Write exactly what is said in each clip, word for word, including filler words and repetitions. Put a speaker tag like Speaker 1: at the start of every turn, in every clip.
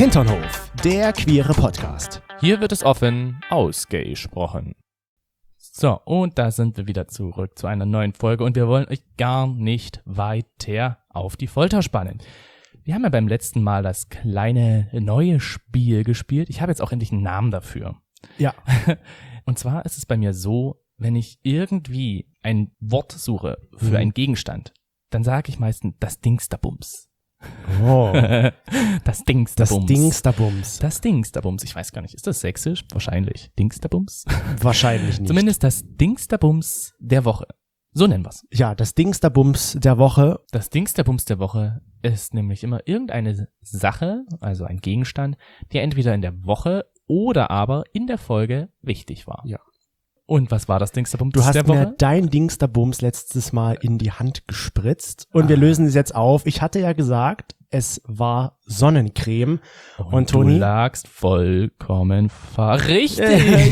Speaker 1: Hinternhof, der queere Podcast.
Speaker 2: Hier wird es offen ausgesprochen. So, und da sind wir wieder zurück zu einer neuen Folge und wir wollen euch gar nicht weiter auf die Folter spannen. Wir haben ja beim letzten Mal das kleine neue Spiel gespielt. Ich habe jetzt auch endlich einen Namen dafür.
Speaker 1: Ja.
Speaker 2: Und zwar ist es bei mir so, wenn ich irgendwie ein Wort suche für
Speaker 1: Mhm.
Speaker 2: einen Gegenstand, dann sage ich meistens das Dingsterbums.
Speaker 1: Oh,
Speaker 2: Das Dingsterbums.
Speaker 1: das Dingsterbums.
Speaker 2: Das Dingsterbums. Ich weiß gar nicht, ist das sächsisch? Wahrscheinlich. Dingsterbums?
Speaker 1: Wahrscheinlich nicht.
Speaker 2: Zumindest das Dingsterbums der Woche. So nennen wir's.
Speaker 1: Ja, das Dingsterbums der Woche.
Speaker 2: Das Dingsterbums der Woche ist nämlich immer irgendeine Sache, also ein Gegenstand, der entweder in der Woche oder aber in der Folge wichtig war.
Speaker 1: Ja.
Speaker 2: Und was war das Dingsterbums
Speaker 1: Du hast
Speaker 2: der
Speaker 1: mir
Speaker 2: Woche?
Speaker 1: dein Dingsterbums letztes Mal in die Hand gespritzt und wir
Speaker 2: Ah.
Speaker 1: lösen es jetzt auf. Ich hatte ja gesagt, es war Sonnencreme. Und Toni?
Speaker 2: Du lagst vollkommen ver... Richtig!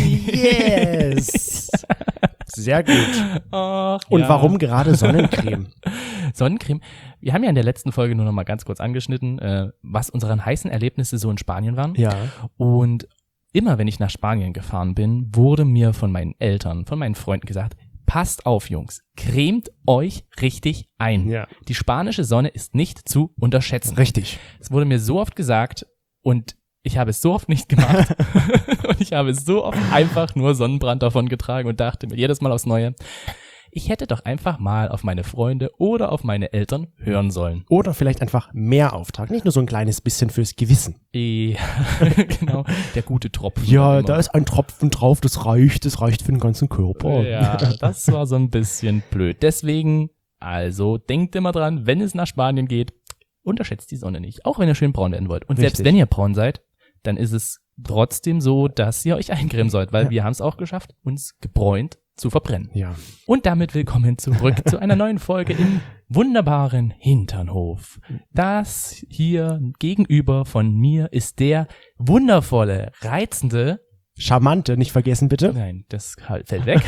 Speaker 1: Yes! Sehr gut.
Speaker 2: Ach,
Speaker 1: Und
Speaker 2: ja.
Speaker 1: warum gerade Sonnencreme?
Speaker 2: Sonnencreme. Wir haben ja in der letzten Folge nur noch mal ganz kurz angeschnitten, äh, was unsere heißen Erlebnisse so in Spanien waren.
Speaker 1: Ja.
Speaker 2: Und immer wenn ich nach Spanien gefahren bin, wurde mir von meinen Eltern, von meinen Freunden gesagt, passt auf, Jungs, cremt euch richtig ein.
Speaker 1: Ja.
Speaker 2: Die spanische Sonne ist nicht zu unterschätzen.
Speaker 1: Richtig.
Speaker 2: Es wurde mir so oft gesagt und ich habe es so oft nicht gemacht und ich habe so oft einfach nur Sonnenbrand davon getragen und dachte mir jedes Mal aufs Neue, ich hätte doch einfach mal auf meine Freunde oder auf meine Eltern hören sollen.
Speaker 1: Oder vielleicht einfach mehr Auftrag, nicht nur so ein kleines bisschen fürs Gewissen.
Speaker 2: Ja, genau, der gute Tropfen.
Speaker 1: Ja,
Speaker 2: immer.
Speaker 1: da ist ein Tropfen drauf, das reicht, das reicht für den ganzen Körper.
Speaker 2: Ja, das war so ein bisschen blöd. Deswegen, also denkt immer dran, wenn es nach Spanien geht, unterschätzt die Sonne nicht, auch wenn ihr schön braun werden wollt. Und selbst
Speaker 1: Richtig.
Speaker 2: wenn ihr braun seid, dann ist es trotzdem so, dass ihr euch eincremen sollt, weil
Speaker 1: Ja.
Speaker 2: wir haben es auch geschafft, uns gebräunt zu verbrennen.
Speaker 1: Ja.
Speaker 2: Und damit willkommen zurück zu einer neuen Folge im wunderbaren Hinternhof. Das hier gegenüber von mir ist der wundervolle, reizende,
Speaker 1: Charmante, nicht vergessen bitte.
Speaker 2: nein, das halt fällt weg,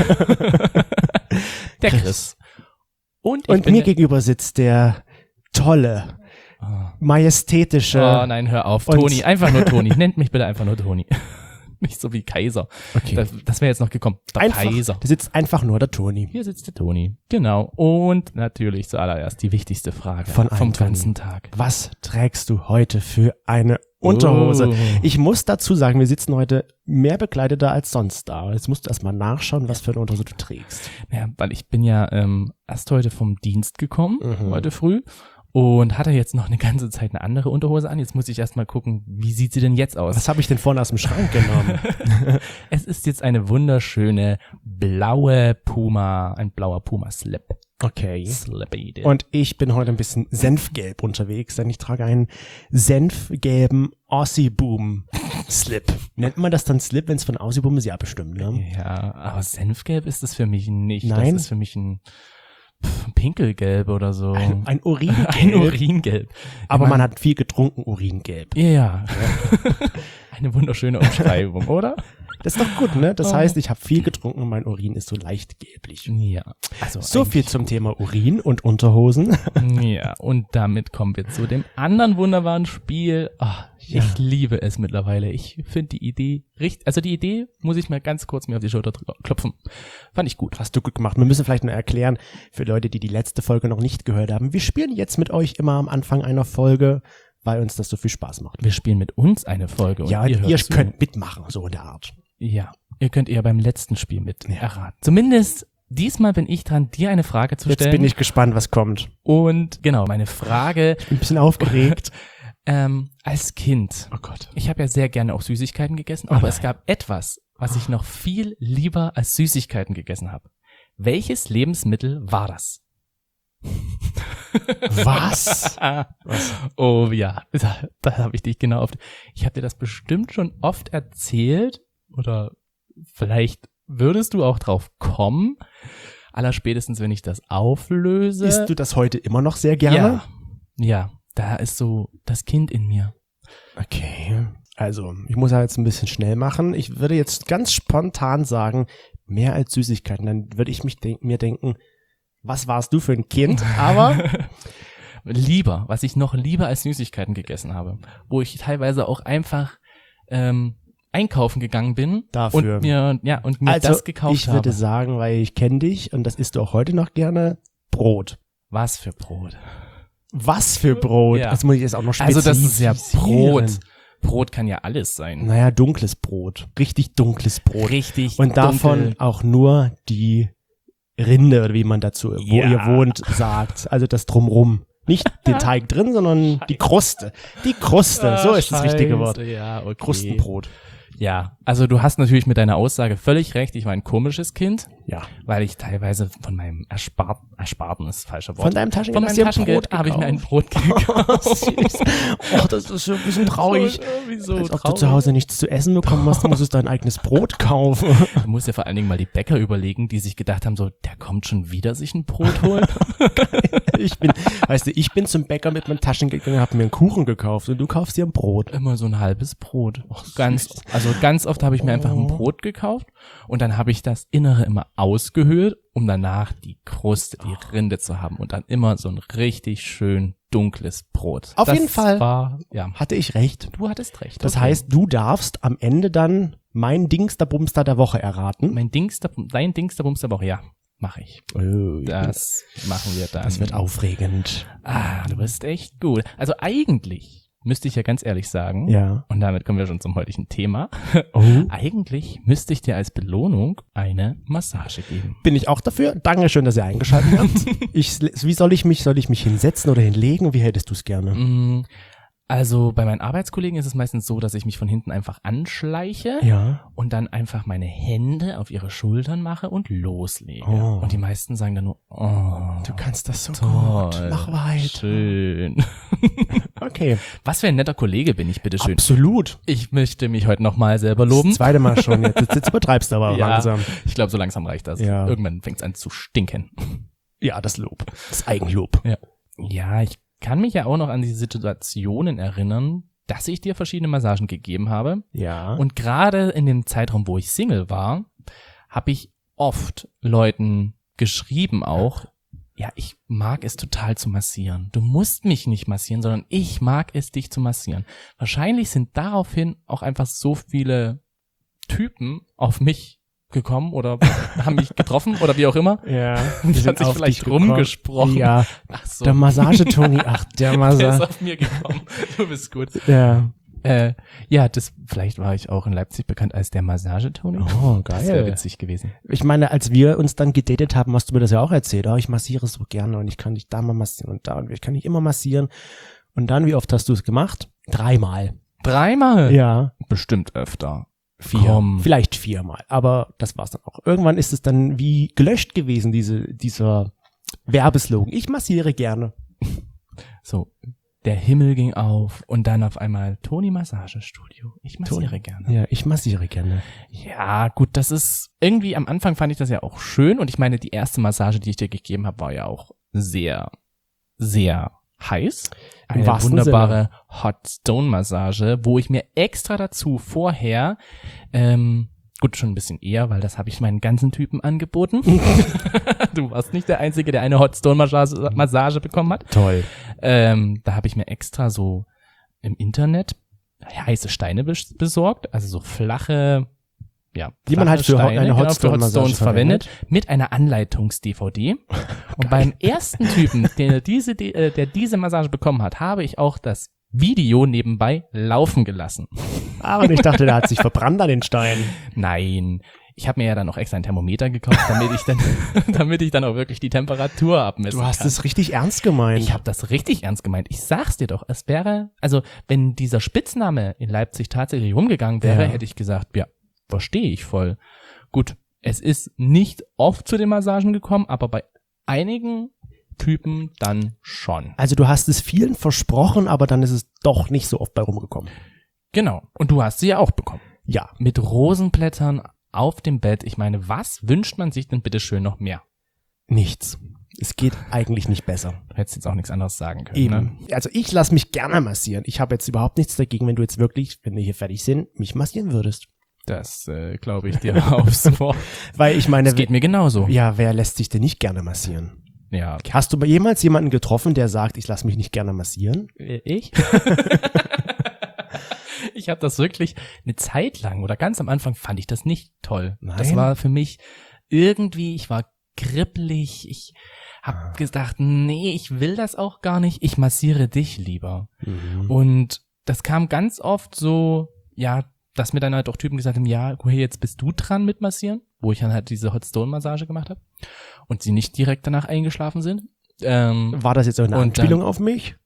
Speaker 2: der Chris. Und, ich
Speaker 1: Und
Speaker 2: bin
Speaker 1: mir
Speaker 2: der-
Speaker 1: gegenüber sitzt der tolle,
Speaker 2: Oh.
Speaker 1: majestätische.
Speaker 2: Oh nein, hör auf.
Speaker 1: Und-
Speaker 2: Toni, einfach nur Toni. Nennt mich bitte einfach nur Toni. Nicht so wie Kaiser.
Speaker 1: Okay.
Speaker 2: Das, das wäre jetzt noch gekommen. Der
Speaker 1: einfach,
Speaker 2: Kaiser.
Speaker 1: da sitzt einfach nur der Toni.
Speaker 2: Hier sitzt der Toni. Genau. Und natürlich zuallererst die wichtigste Frage
Speaker 1: Von
Speaker 2: vom
Speaker 1: einem
Speaker 2: ganzen Tag.
Speaker 1: Was trägst du heute für eine Unterhose?
Speaker 2: Oh.
Speaker 1: Ich muss dazu sagen, wir sitzen heute mehr bekleideter als sonst da. Jetzt musst du erstmal nachschauen, was für eine Unterhose du trägst.
Speaker 2: Ja, weil ich bin ja ähm, erst heute vom Dienst gekommen,
Speaker 1: Mhm.
Speaker 2: heute früh. Und hatte jetzt noch eine ganze Zeit eine andere Unterhose an. Jetzt muss ich erstmal gucken, wie sieht sie denn jetzt aus?
Speaker 1: Was habe ich denn vorne aus dem Schrank genommen?
Speaker 2: Es ist jetzt eine wunderschöne blaue Puma, ein blauer Puma-Slip.
Speaker 1: Okay.
Speaker 2: Slippy.
Speaker 1: Und ich bin heute ein bisschen senfgelb unterwegs, denn ich trage einen senfgelben Aussie-Boom-Slip. Nennt man das dann Slip, wenn es von Aussie-Boom ist? Ja, bestimmt, ne?
Speaker 2: Ja, aber senfgelb ist das für mich nicht.
Speaker 1: Nein?
Speaker 2: Das ist für mich ein pff, Pinkelgelb oder so.
Speaker 1: Ein, ein Uringelb.
Speaker 2: Ein Uringelb.
Speaker 1: Aber
Speaker 2: Ich
Speaker 1: man
Speaker 2: mein-
Speaker 1: hat viel getrunken, Uringelb.
Speaker 2: Ja. Eine wunderschöne Umschreibung, oder?
Speaker 1: Das ist doch gut, ne? Das
Speaker 2: Oh.
Speaker 1: heißt, ich habe viel getrunken und mein Urin ist so leicht gelblich.
Speaker 2: Ja. Also
Speaker 1: So viel zum Thema Urin und Unterhosen.
Speaker 2: Ja, und damit kommen wir zu dem anderen wunderbaren Spiel. Ah,
Speaker 1: Ja.
Speaker 2: Ich liebe es mittlerweile. Ich finde die Idee richtig, also die Idee muss ich mal ganz kurz mir auf die Schulter drü- klopfen. Fand ich gut.
Speaker 1: Hast du gut gemacht. Wir müssen vielleicht noch erklären, für Leute, die die letzte Folge noch nicht gehört haben. Wir spielen jetzt mit euch immer am Anfang einer Folge, weil uns das so viel Spaß macht.
Speaker 2: Wir spielen mit uns eine Folge und
Speaker 1: Ja,
Speaker 2: ihr,
Speaker 1: ihr,
Speaker 2: hört zu.
Speaker 1: könnt mitmachen, so in der Art.
Speaker 2: Ja, ihr könnt eher beim letzten Spiel mit
Speaker 1: Ja.
Speaker 2: erraten. Zumindest diesmal bin ich dran, dir eine Frage zu
Speaker 1: Jetzt
Speaker 2: stellen.
Speaker 1: bin ich gespannt, was kommt.
Speaker 2: Und genau, meine Frage,
Speaker 1: Bin ein bisschen aufgeregt.
Speaker 2: ähm, als Kind,
Speaker 1: Oh Gott.
Speaker 2: ich habe ja sehr gerne auch Süßigkeiten gegessen,
Speaker 1: Oh
Speaker 2: aber
Speaker 1: nein.
Speaker 2: es gab etwas, was ich noch viel lieber als Süßigkeiten gegessen habe. Welches Lebensmittel war das?
Speaker 1: Was?
Speaker 2: Was? Oh ja, da, da habe ich dich genau auf. Ich habe dir das bestimmt schon oft erzählt oder vielleicht würdest du auch drauf kommen. Allerspätestens, wenn ich das auflöse.
Speaker 1: Isst du das heute immer noch sehr gerne?
Speaker 2: Ja, ja, da ist so das Kind in mir.
Speaker 1: Okay. Also, ich muss ja jetzt ein bisschen schnell machen. Ich würde jetzt ganz spontan sagen, mehr als Süßigkeiten. Dann würde ich mich denk- mir denken, was warst du für ein Kind? Aber
Speaker 2: lieber, was ich noch lieber als Süßigkeiten gegessen habe, wo ich teilweise auch einfach ähm, einkaufen gegangen bin
Speaker 1: Dafür.
Speaker 2: und mir ja und mir
Speaker 1: Also,
Speaker 2: das gekauft
Speaker 1: ich würde
Speaker 2: habe.
Speaker 1: sagen, weil ich kenne dich und das isst du auch heute noch gerne, Brot.
Speaker 2: Was für Brot?
Speaker 1: Was für Brot?
Speaker 2: Ja.
Speaker 1: Das muss ich jetzt auch noch
Speaker 2: Also das ist ja
Speaker 1: spezifizieren.
Speaker 2: Brot. Brot kann ja alles sein.
Speaker 1: Naja, dunkles Brot. Richtig dunkles Brot.
Speaker 2: Richtig
Speaker 1: Und davon
Speaker 2: dunkel.
Speaker 1: auch nur die Rinde, oder wie man dazu, wo
Speaker 2: Ja.
Speaker 1: ihr wohnt, sagt. Also das Drumrum. Nicht den Teig drin, sondern die Kruste. Die Kruste, so ist das richtige Wort.
Speaker 2: Ja, okay.
Speaker 1: Krustenbrot.
Speaker 2: Ja, also du hast natürlich mit deiner Aussage völlig recht. Ich war ein komisches Kind,
Speaker 1: Ja.
Speaker 2: weil ich teilweise von meinem Erspart, Ersparten ist das falsche Wort.
Speaker 1: Von deinem Taschengeld
Speaker 2: Von
Speaker 1: hast
Speaker 2: meinem
Speaker 1: du ein Brot
Speaker 2: Taschengeld habe ich mir ein
Speaker 1: gekauft.
Speaker 2: Brot gekauft.
Speaker 1: Süß. Oh, das ist schon ein bisschen traurig.
Speaker 2: Wieso
Speaker 1: Als ob du zu Hause nichts zu essen bekommen hast, musst du dein eigenes Brot kaufen.
Speaker 2: Du musst ja vor allen Dingen mal die Bäcker überlegen, die sich gedacht haben, so, der kommt schon wieder sich ein Brot holen.
Speaker 1: Ich bin, weißt du, ich bin zum Bäcker mit meinem Taschengeld gegangen, hab mir einen Kuchen gekauft und du kaufst dir ein Brot.
Speaker 2: Immer so ein halbes Brot. Ganz, also ganz oft habe ich mir einfach ein Brot gekauft und dann habe ich das Innere immer ausgehöhlt, um danach die Kruste, die Rinde zu haben und dann immer so ein richtig schön dunkles Brot.
Speaker 1: Auf
Speaker 2: das
Speaker 1: jeden Fall.
Speaker 2: War, ja.
Speaker 1: Hatte ich recht.
Speaker 2: Du hattest recht.
Speaker 1: Das
Speaker 2: okay.
Speaker 1: heißt, du darfst am Ende dann mein Dingster-Bumster der Woche erraten.
Speaker 2: mein Dingster, dein Dingsterbums der Woche, ja, mache ich.
Speaker 1: Oh,
Speaker 2: Das machen wir dann.
Speaker 1: das wird aufregend.
Speaker 2: Ah, du bist echt gut. Also eigentlich müsste ich ja ganz ehrlich sagen,
Speaker 1: Ja.
Speaker 2: und damit kommen wir schon zum heutigen Thema,
Speaker 1: Oh.
Speaker 2: eigentlich müsste ich dir als Belohnung eine Massage geben.
Speaker 1: Bin ich auch dafür. Dankeschön, dass ihr eingeschaltet habt. Ich, wie soll ich mich, soll ich mich hinsetzen oder hinlegen? Wie hättest du es gerne?
Speaker 2: Mm, Also bei meinen Arbeitskollegen ist es meistens so, dass ich mich von hinten einfach anschleiche
Speaker 1: Ja.
Speaker 2: und dann einfach meine Hände auf ihre Schultern mache und loslege.
Speaker 1: Oh.
Speaker 2: Und die meisten sagen dann nur, oh,
Speaker 1: Du kannst das so
Speaker 2: toll,
Speaker 1: gut. Mach weiter.
Speaker 2: schön.
Speaker 1: Okay.
Speaker 2: Was für ein netter Kollege bin ich, bitteschön.
Speaker 1: Absolut.
Speaker 2: Ich möchte mich heute nochmal selber loben.
Speaker 1: Das zweite Mal schon. Jetzt, jetzt, jetzt übertreibst du aber
Speaker 2: Ja.
Speaker 1: langsam.
Speaker 2: Ich glaube, so langsam reicht das.
Speaker 1: Ja.
Speaker 2: Irgendwann fängt es an zu stinken.
Speaker 1: Ja, das Lob. Das Eigenlob.
Speaker 2: Ja, ich kann mich ja auch noch an die Situationen erinnern, dass ich dir verschiedene Massagen gegeben habe.
Speaker 1: Ja.
Speaker 2: Und gerade in dem Zeitraum, wo ich Single war, habe ich oft Leuten geschrieben auch, ja, ich mag es total zu massieren. Du musst mich nicht massieren, sondern ich mag es, dich zu massieren. Wahrscheinlich sind daraufhin auch einfach so viele Typen auf mich gekommen oder haben mich getroffen oder wie auch immer.
Speaker 1: ja.
Speaker 2: Das hat sich vielleicht rumgesprochen.
Speaker 1: Ja.
Speaker 2: Ach so.
Speaker 1: Der Massage-Toni. Ach, der
Speaker 2: Der ist
Speaker 1: Massage.
Speaker 2: auf mir gekommen. Du bist gut.
Speaker 1: Ja.
Speaker 2: Äh, ja, das, vielleicht war ich auch in Leipzig bekannt als der Massage-Toni.
Speaker 1: Oh,
Speaker 2: Das wäre
Speaker 1: geil.
Speaker 2: witzig gewesen.
Speaker 1: Ich meine, als wir uns dann gedatet haben, hast du mir das ja auch erzählt. Oh, ich massiere so gerne und ich kann dich da mal massieren und da und ich kann dich immer massieren. Und dann, wie oft hast du es gemacht? Dreimal.
Speaker 2: Dreimal?
Speaker 1: Ja.
Speaker 2: Bestimmt öfter.
Speaker 1: Vier.
Speaker 2: Komm.
Speaker 1: Vielleicht viermal. Aber das war's dann auch. Irgendwann ist es dann wie gelöscht gewesen, diese, dieser Werbeslogan. Ich massiere gerne.
Speaker 2: So, der Himmel ging auf und dann auf einmal Toni Massagestudio. Ich massiere
Speaker 1: Toni.
Speaker 2: gerne.
Speaker 1: Ja, ich massiere gerne.
Speaker 2: Ja, gut, das ist irgendwie am Anfang fand ich das ja auch schön und ich meine, die erste Massage, die ich dir gegeben habe, war ja auch sehr, sehr heiß.
Speaker 1: Im
Speaker 2: Eine
Speaker 1: wahrsten
Speaker 2: wunderbare Hot Stone Massage, wo ich mir extra dazu vorher, ähm, gut, schon ein bisschen eher, weil das habe ich meinen ganzen Typen angeboten. Du warst nicht der Einzige, der eine Hot Stone Massage, Massage bekommen hat.
Speaker 1: Toll.
Speaker 2: Ähm, da habe ich mir extra so im Internet heiße Steine bes- besorgt, also so flache, ja,
Speaker 1: Die man
Speaker 2: flache
Speaker 1: halt für Ho- eine
Speaker 2: genau,
Speaker 1: Hot Stone
Speaker 2: für Hot
Speaker 1: Massage
Speaker 2: Stones verwendet, mit einer Anleitungs-D V D. Und beim ersten Typen, der diese, D- äh, der diese Massage bekommen hat, habe ich auch das Video nebenbei laufen gelassen.
Speaker 1: Aber ich dachte, der hat sich verbrannt an den Steinen.
Speaker 2: Nein, ich habe mir ja dann auch extra ein Thermometer gekauft, damit ich dann, damit ich dann auch wirklich die Temperatur abmessen
Speaker 1: Du hast
Speaker 2: kann.
Speaker 1: es richtig ernst gemeint.
Speaker 2: Ich habe das richtig ernst gemeint. Ich sag's dir doch, es wäre, also wenn dieser Spitzname in Leipzig tatsächlich rumgegangen wäre,
Speaker 1: Ja.
Speaker 2: hätte ich gesagt, ja, verstehe ich voll. Gut, es ist nicht oft zu den Massagen gekommen, aber bei einigen Typen dann schon.
Speaker 1: Also du hast es vielen versprochen, aber dann ist es doch nicht so oft bei rumgekommen.
Speaker 2: Genau. Und du hast sie ja auch bekommen.
Speaker 1: Ja.
Speaker 2: Mit Rosenblättern auf dem Bett. Ich meine, was wünscht man sich denn bitte schön noch mehr?
Speaker 1: Nichts. Es geht eigentlich nicht besser.
Speaker 2: Du hättest jetzt auch nichts anderes sagen können.
Speaker 1: Eben.
Speaker 2: Ne?
Speaker 1: Also ich lasse mich gerne massieren. Ich habe jetzt überhaupt nichts dagegen, wenn du jetzt wirklich, wenn wir hier fertig sind, mich massieren würdest.
Speaker 2: Das äh, glaube ich dir aufs Wort.
Speaker 1: Weil ich meine,
Speaker 2: Das geht mir genauso.
Speaker 1: ja, wer lässt sich denn nicht gerne massieren?
Speaker 2: Ja.
Speaker 1: Hast du jemals jemanden getroffen, der sagt, ich lasse mich nicht gerne massieren?
Speaker 2: Ich? Ich habe das wirklich eine Zeit lang oder ganz am Anfang fand ich das nicht toll.
Speaker 1: Nein?
Speaker 2: Das war für mich irgendwie, ich war kribbelig, ich habe
Speaker 1: Ah.
Speaker 2: gedacht, nee, ich will das auch gar nicht, ich massiere dich lieber.
Speaker 1: Mhm.
Speaker 2: Und das kam ganz oft so, ja, dass mir dann halt auch Typen gesagt haben, ja, hey, jetzt bist du dran mit massieren, wo ich dann halt diese Hot Stone Massage gemacht habe und sie nicht direkt danach eingeschlafen sind. Ähm,
Speaker 1: War das jetzt eine
Speaker 2: Und
Speaker 1: Anspielung
Speaker 2: dann-
Speaker 1: auf mich?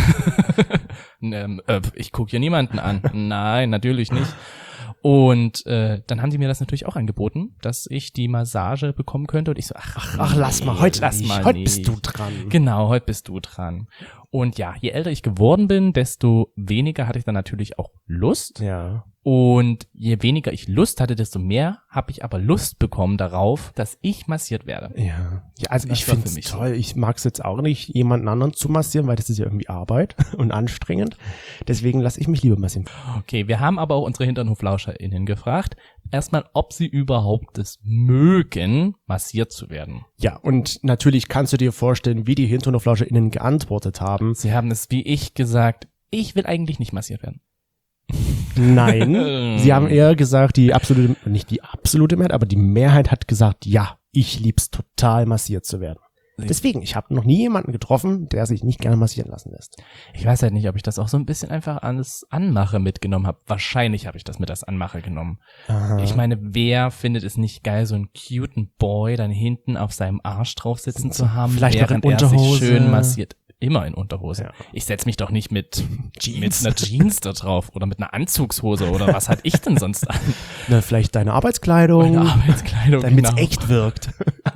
Speaker 2: ähm, äh, ich gucke hier niemanden an. Nein, natürlich nicht. Und äh, dann haben die mir das natürlich auch angeboten, dass ich die Massage bekommen könnte. Und ich so, ach,
Speaker 1: Ach, lass mal, heute
Speaker 2: lass
Speaker 1: nicht.
Speaker 2: mal
Speaker 1: Heute
Speaker 2: nicht.
Speaker 1: bist du dran.
Speaker 2: Genau, heute bist du dran. Und ja, je älter ich geworden bin, desto weniger hatte ich dann natürlich auch Lust.
Speaker 1: Ja.
Speaker 2: Und je weniger ich Lust hatte, desto mehr habe ich aber Lust bekommen darauf, dass ich massiert werde.
Speaker 1: Ja. Ja, also
Speaker 2: Das
Speaker 1: ich
Speaker 2: war
Speaker 1: finde
Speaker 2: für
Speaker 1: es
Speaker 2: mich so.
Speaker 1: toll. Ich mag es jetzt auch nicht, jemanden anderen zu massieren, weil das ist ja irgendwie Arbeit und anstrengend. Deswegen lasse ich mich lieber massieren.
Speaker 2: Okay, wir haben aber auch unsere HinternhoflauscherInnen gefragt, erstmal, ob sie überhaupt es mögen, massiert zu werden.
Speaker 1: Ja, und natürlich kannst du dir vorstellen, wie die HinternhoflauscherInnen geantwortet haben.
Speaker 2: Sie haben es wie ich gesagt, ich will eigentlich nicht massiert werden.
Speaker 1: Nein, sie haben eher gesagt, die absolute, nicht die absolute Mehrheit, aber die Mehrheit hat gesagt, ja, ich lieb's total massiert zu werden. Deswegen, ich habe noch nie jemanden getroffen, der sich nicht gerne massieren lassen lässt.
Speaker 2: Ich weiß halt nicht, ob ich das auch so ein bisschen einfach als Anmache mitgenommen habe. Wahrscheinlich habe ich das mit als Anmache genommen.
Speaker 1: Aha.
Speaker 2: Ich meine, wer findet es nicht geil, so einen cuten Boy dann hinten auf seinem Arsch drauf sitzen zu haben,
Speaker 1: Vielleicht noch in
Speaker 2: während er sich
Speaker 1: Unterhose.
Speaker 2: schön massiert. Immer in Unterhose.
Speaker 1: Ja.
Speaker 2: Ich setz mich doch nicht mit,
Speaker 1: Jeans.
Speaker 2: mit einer Jeans da drauf oder mit einer Anzugshose oder was hatte ich denn sonst an?
Speaker 1: Na, vielleicht deine Arbeitskleidung,
Speaker 2: Meine Arbeitskleidung,
Speaker 1: damit es
Speaker 2: genau.
Speaker 1: echt wirkt.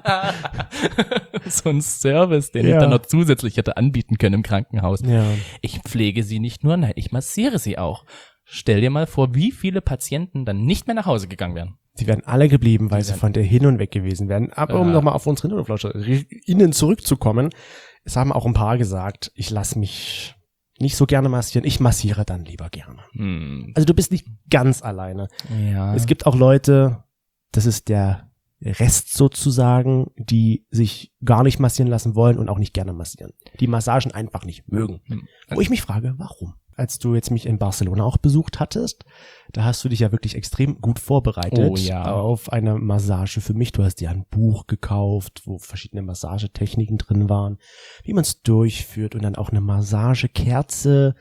Speaker 2: So ein Service, den
Speaker 1: Ja.
Speaker 2: ich dann noch zusätzlich hätte anbieten können im Krankenhaus.
Speaker 1: Ja.
Speaker 2: Ich pflege sie nicht nur, nein, ich massiere sie auch. Stell dir mal vor, wie viele Patienten dann nicht mehr nach Hause gegangen wären.
Speaker 1: Sie wären alle geblieben, weil
Speaker 2: Die
Speaker 1: sie
Speaker 2: wären-
Speaker 1: von der hin und weg gewesen wären. Aber um
Speaker 2: Ja.
Speaker 1: nochmal auf unsere HinternhoflauscherInnen zurückzukommen, es haben auch ein paar gesagt, ich lasse mich nicht so gerne massieren, ich massiere dann lieber gerne.
Speaker 2: Hm,
Speaker 1: Also du bist nicht ganz alleine.
Speaker 2: ja.
Speaker 1: Es gibt auch Leute, das ist der Rest sozusagen, die sich gar nicht massieren lassen wollen und auch nicht gerne massieren. Die Massagen einfach nicht mögen.
Speaker 2: Hm.
Speaker 1: Wo ich mich frage, warum? Als du jetzt mich in Barcelona auch besucht hattest, da hast du dich ja wirklich extrem gut vorbereitet
Speaker 2: Oh ja.
Speaker 1: auf eine Massage für mich. Du hast dir ein Buch gekauft, wo verschiedene Massagetechniken drin waren, wie man es durchführt und dann auch eine Massagekerze,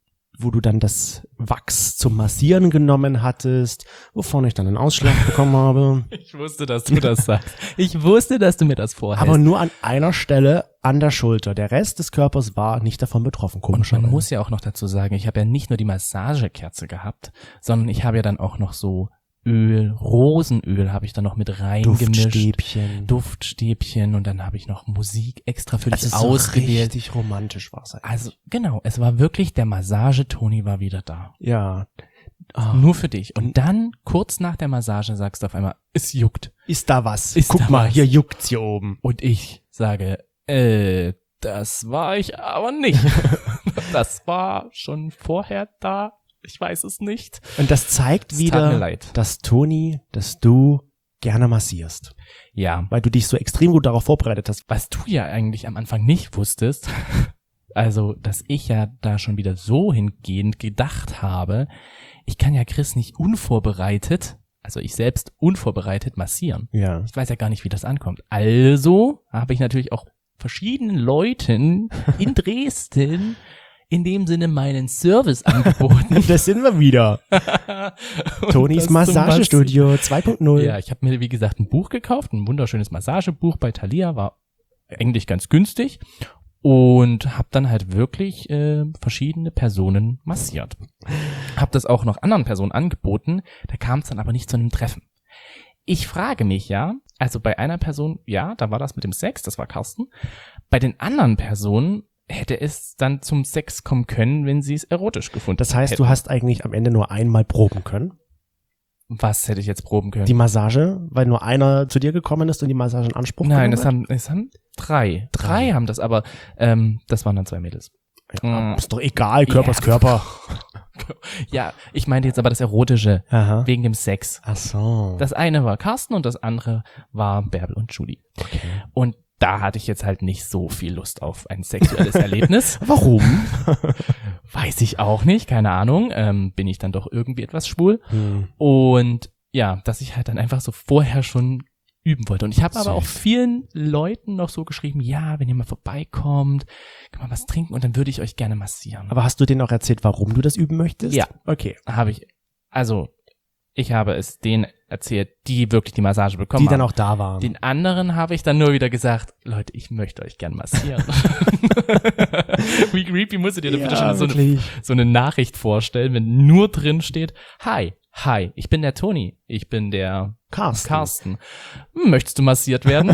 Speaker 1: wo du dann das Wachs zum Massieren genommen hattest, wovon ich dann einen Ausschlag bekommen habe.
Speaker 2: Ich wusste, dass du das sagst. Ich wusste, dass du mir das vorhältst.
Speaker 1: Aber nur an einer Stelle an der Schulter. Der Rest des Körpers war nicht davon betroffen,
Speaker 2: Und
Speaker 1: komischerweise.
Speaker 2: man muss ja auch noch dazu sagen, ich habe ja nicht nur die Massagekerze gehabt, sondern ich habe ja dann auch noch so Öl, Rosenöl habe ich dann noch mit reingemischt.
Speaker 1: Duftstäbchen.
Speaker 2: Duftstäbchen und dann habe ich noch Musik extra für dich
Speaker 1: Also so
Speaker 2: ausgewählt.
Speaker 1: richtig romantisch war es eigentlich.
Speaker 2: Also genau, es war wirklich, der Massage-Toni war wieder da.
Speaker 1: Ja. Ah,
Speaker 2: Nur für dich. Und dann, kurz nach der Massage, sagst du auf einmal, es juckt.
Speaker 1: ist da was?
Speaker 2: Ist
Speaker 1: Guck
Speaker 2: da
Speaker 1: mal,
Speaker 2: was?
Speaker 1: hier juckt's hier oben.
Speaker 2: Und ich sage, äh, das war ich aber nicht. Das war schon vorher da. Ich weiß es nicht.
Speaker 1: Und das zeigt
Speaker 2: Es tat mir
Speaker 1: wieder,
Speaker 2: leid.
Speaker 1: dass Toni, dass du gerne massierst.
Speaker 2: Ja,
Speaker 1: Weil du dich so extrem gut darauf vorbereitet hast.
Speaker 2: was du ja eigentlich am Anfang nicht wusstest, also, dass ich ja da schon wieder so hingehend gedacht habe, ich kann ja Chris nicht unvorbereitet, also ich selbst unvorbereitet massieren.
Speaker 1: Ja.
Speaker 2: Ich weiß ja gar nicht, wie das ankommt. Also habe ich natürlich auch verschiedenen Leuten in Dresden in dem Sinne meinen Service angeboten.
Speaker 1: Das sind wir wieder.
Speaker 2: Und
Speaker 1: Tonis
Speaker 2: das zum
Speaker 1: Massagestudio zwei Punkt null.
Speaker 2: Ja, ich habe mir, wie gesagt, ein Buch gekauft, ein wunderschönes Massagebuch bei Thalia, war eigentlich ganz günstig und habe dann halt wirklich äh, verschiedene Personen massiert. Habe das auch noch anderen Personen angeboten, da kam es dann aber nicht zu einem Treffen. Ich frage mich ja, also bei einer Person, ja, da war das mit dem Sex, das war Carsten. Bei den anderen Personen hätte es dann zum Sex kommen können, wenn sie es erotisch gefunden
Speaker 1: Das heißt,
Speaker 2: hätten.
Speaker 1: du hast eigentlich am Ende nur einmal proben können.
Speaker 2: Was hätte ich jetzt proben können?
Speaker 1: Die Massage, weil nur einer zu dir gekommen ist und die Massage in Anspruch
Speaker 2: Nein,
Speaker 1: genommen
Speaker 2: es
Speaker 1: hat?
Speaker 2: haben, es haben drei.
Speaker 1: Drei.
Speaker 2: Drei haben das, aber ähm, das waren dann zwei Mädels.
Speaker 1: Ja,
Speaker 2: Mm.
Speaker 1: ist doch egal, Körper ist
Speaker 2: Ja.
Speaker 1: Körper.
Speaker 2: Ja, ich meinte jetzt aber das Erotische,
Speaker 1: Aha.
Speaker 2: wegen dem Sex.
Speaker 1: Ach so.
Speaker 2: Das eine war Carsten und das andere war Bärbel und Julie.
Speaker 1: Okay.
Speaker 2: Und da hatte ich jetzt halt nicht so viel Lust auf ein sexuelles Erlebnis.
Speaker 1: Warum?
Speaker 2: Weiß ich auch nicht, keine Ahnung. Ähm, bin ich dann doch irgendwie etwas schwul.
Speaker 1: Hm.
Speaker 2: Und ja, dass ich halt dann einfach so vorher schon üben wollte. Und ich habe aber auch
Speaker 1: Süß.
Speaker 2: vielen Leuten noch so geschrieben, ja, wenn ihr mal vorbeikommt, kann man was trinken und dann würde ich euch gerne massieren.
Speaker 1: Aber hast du denen auch erzählt, warum du das üben möchtest?
Speaker 2: Ja.
Speaker 1: Okay.
Speaker 2: Habe ich, also ich habe es denen erzählt, die wirklich die Massage bekommen
Speaker 1: Die dann
Speaker 2: haben.
Speaker 1: auch da waren.
Speaker 2: Den anderen habe ich dann nur wieder gesagt, Leute, ich möchte euch gern massieren. Wie creepy musst du dir da bitte schon so eine,
Speaker 1: wirklich.
Speaker 2: so eine Nachricht vorstellen, wenn nur drin steht, hi, hi, ich bin der Toni, ich bin der
Speaker 1: Carsten.
Speaker 2: Carsten. Hm, möchtest du massiert werden?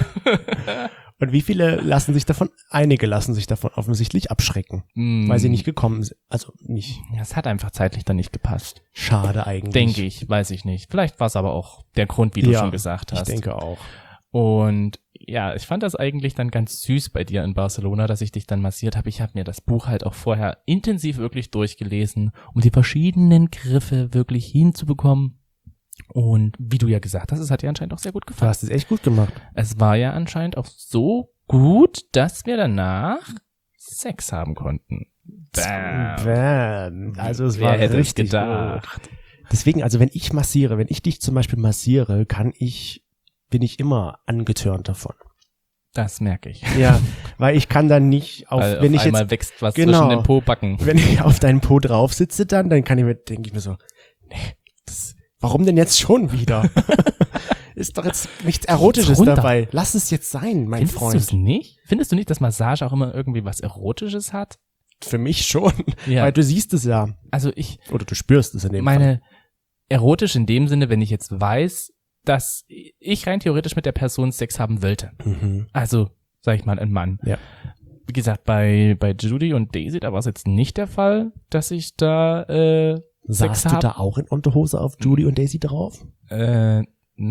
Speaker 1: Und wie viele lassen sich davon, einige lassen sich davon offensichtlich abschrecken,
Speaker 2: Hm,
Speaker 1: weil sie nicht gekommen sind. Also nicht.
Speaker 2: Es hat einfach zeitlich dann nicht gepasst.
Speaker 1: Schade eigentlich.
Speaker 2: Denke ich, weiß ich nicht. Vielleicht war es aber auch der Grund, wie du
Speaker 1: Ja,
Speaker 2: schon gesagt hast.
Speaker 1: Ich denke auch.
Speaker 2: Und ja, ich fand das eigentlich dann ganz süß bei dir in Barcelona, dass ich dich dann massiert habe. Ich habe mir das Buch halt auch vorher intensiv wirklich durchgelesen, um die verschiedenen Griffe wirklich hinzubekommen. Und wie du ja gesagt hast, es hat dir anscheinend auch sehr gut
Speaker 1: Du
Speaker 2: gefallen.
Speaker 1: hast es echt gut gemacht.
Speaker 2: Es war ja anscheinend auch so gut, dass wir danach Sex haben konnten. Bam.
Speaker 1: Bam. Also es
Speaker 2: Wer
Speaker 1: war
Speaker 2: hätte es
Speaker 1: richtig
Speaker 2: gedacht?
Speaker 1: gut. Deswegen, also wenn ich massiere, wenn ich dich zum Beispiel massiere, kann ich, bin ich immer angetörnt davon.
Speaker 2: Das merke ich.
Speaker 1: Ja, weil ich kann dann nicht auf,
Speaker 2: Weil
Speaker 1: wenn
Speaker 2: auf
Speaker 1: ich
Speaker 2: einmal
Speaker 1: jetzt,
Speaker 2: wächst was
Speaker 1: genau.
Speaker 2: zwischen den Po-Backen.
Speaker 1: wenn ich auf deinen Po drauf sitze dann, dann kann ich mir, denke ich mir so, nee, das, warum denn jetzt schon wieder? Ist doch jetzt nichts Erotisches
Speaker 2: runter.
Speaker 1: dabei. Lass es jetzt sein, mein
Speaker 2: Findest du
Speaker 1: Freund.
Speaker 2: es nicht? Findest du nicht, dass Massage auch immer irgendwie was Erotisches hat?
Speaker 1: Für mich schon,
Speaker 2: Ja.
Speaker 1: weil du siehst es ja.
Speaker 2: Also ich
Speaker 1: Oder du spürst es in dem Fall.
Speaker 2: meine erotisch in dem Sinne, wenn ich jetzt weiß, dass ich rein theoretisch mit der Person Sex haben wollte.
Speaker 1: Mhm.
Speaker 2: Also, sag ich mal, ein Mann.
Speaker 1: Ja.
Speaker 2: Wie gesagt, bei bei Judy und Daisy, da war es jetzt nicht der Fall, dass ich da äh, Sex
Speaker 1: Saßt du
Speaker 2: hab.
Speaker 1: da auch in Unterhose auf Judy und Daisy drauf?
Speaker 2: Äh,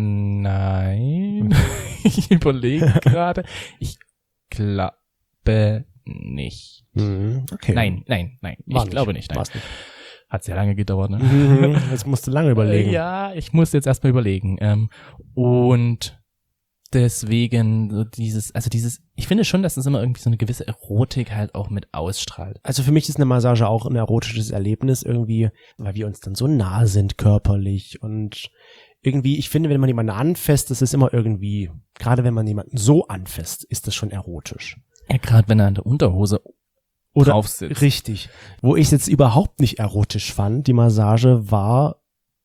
Speaker 2: nein. Ich überlege gerade. Ich glaube nicht.
Speaker 1: Mhm. Okay.
Speaker 2: Nein, nein, nein.
Speaker 1: War
Speaker 2: ich glaube nicht. Nein.
Speaker 1: War's nicht.
Speaker 2: Hat sehr lange gedauert, ne?
Speaker 1: Mhm. Jetzt musst du lange überlegen.
Speaker 2: Äh, ja, ich muss jetzt erstmal überlegen. Ähm, und deswegen so dieses, also dieses, ich finde schon, dass es immer irgendwie so eine gewisse Erotik halt auch mit ausstrahlt.
Speaker 1: Also für mich ist eine Massage auch ein erotisches Erlebnis irgendwie, weil wir uns dann so nah sind körperlich und irgendwie, ich finde, wenn man jemanden anfasst, das ist immer irgendwie, gerade wenn man jemanden so anfasst, ist das schon erotisch.
Speaker 2: Ja, gerade wenn er in der Unterhose
Speaker 1: Oder
Speaker 2: drauf sitzt.
Speaker 1: richtig. Wo ich es jetzt überhaupt nicht erotisch fand, die Massage war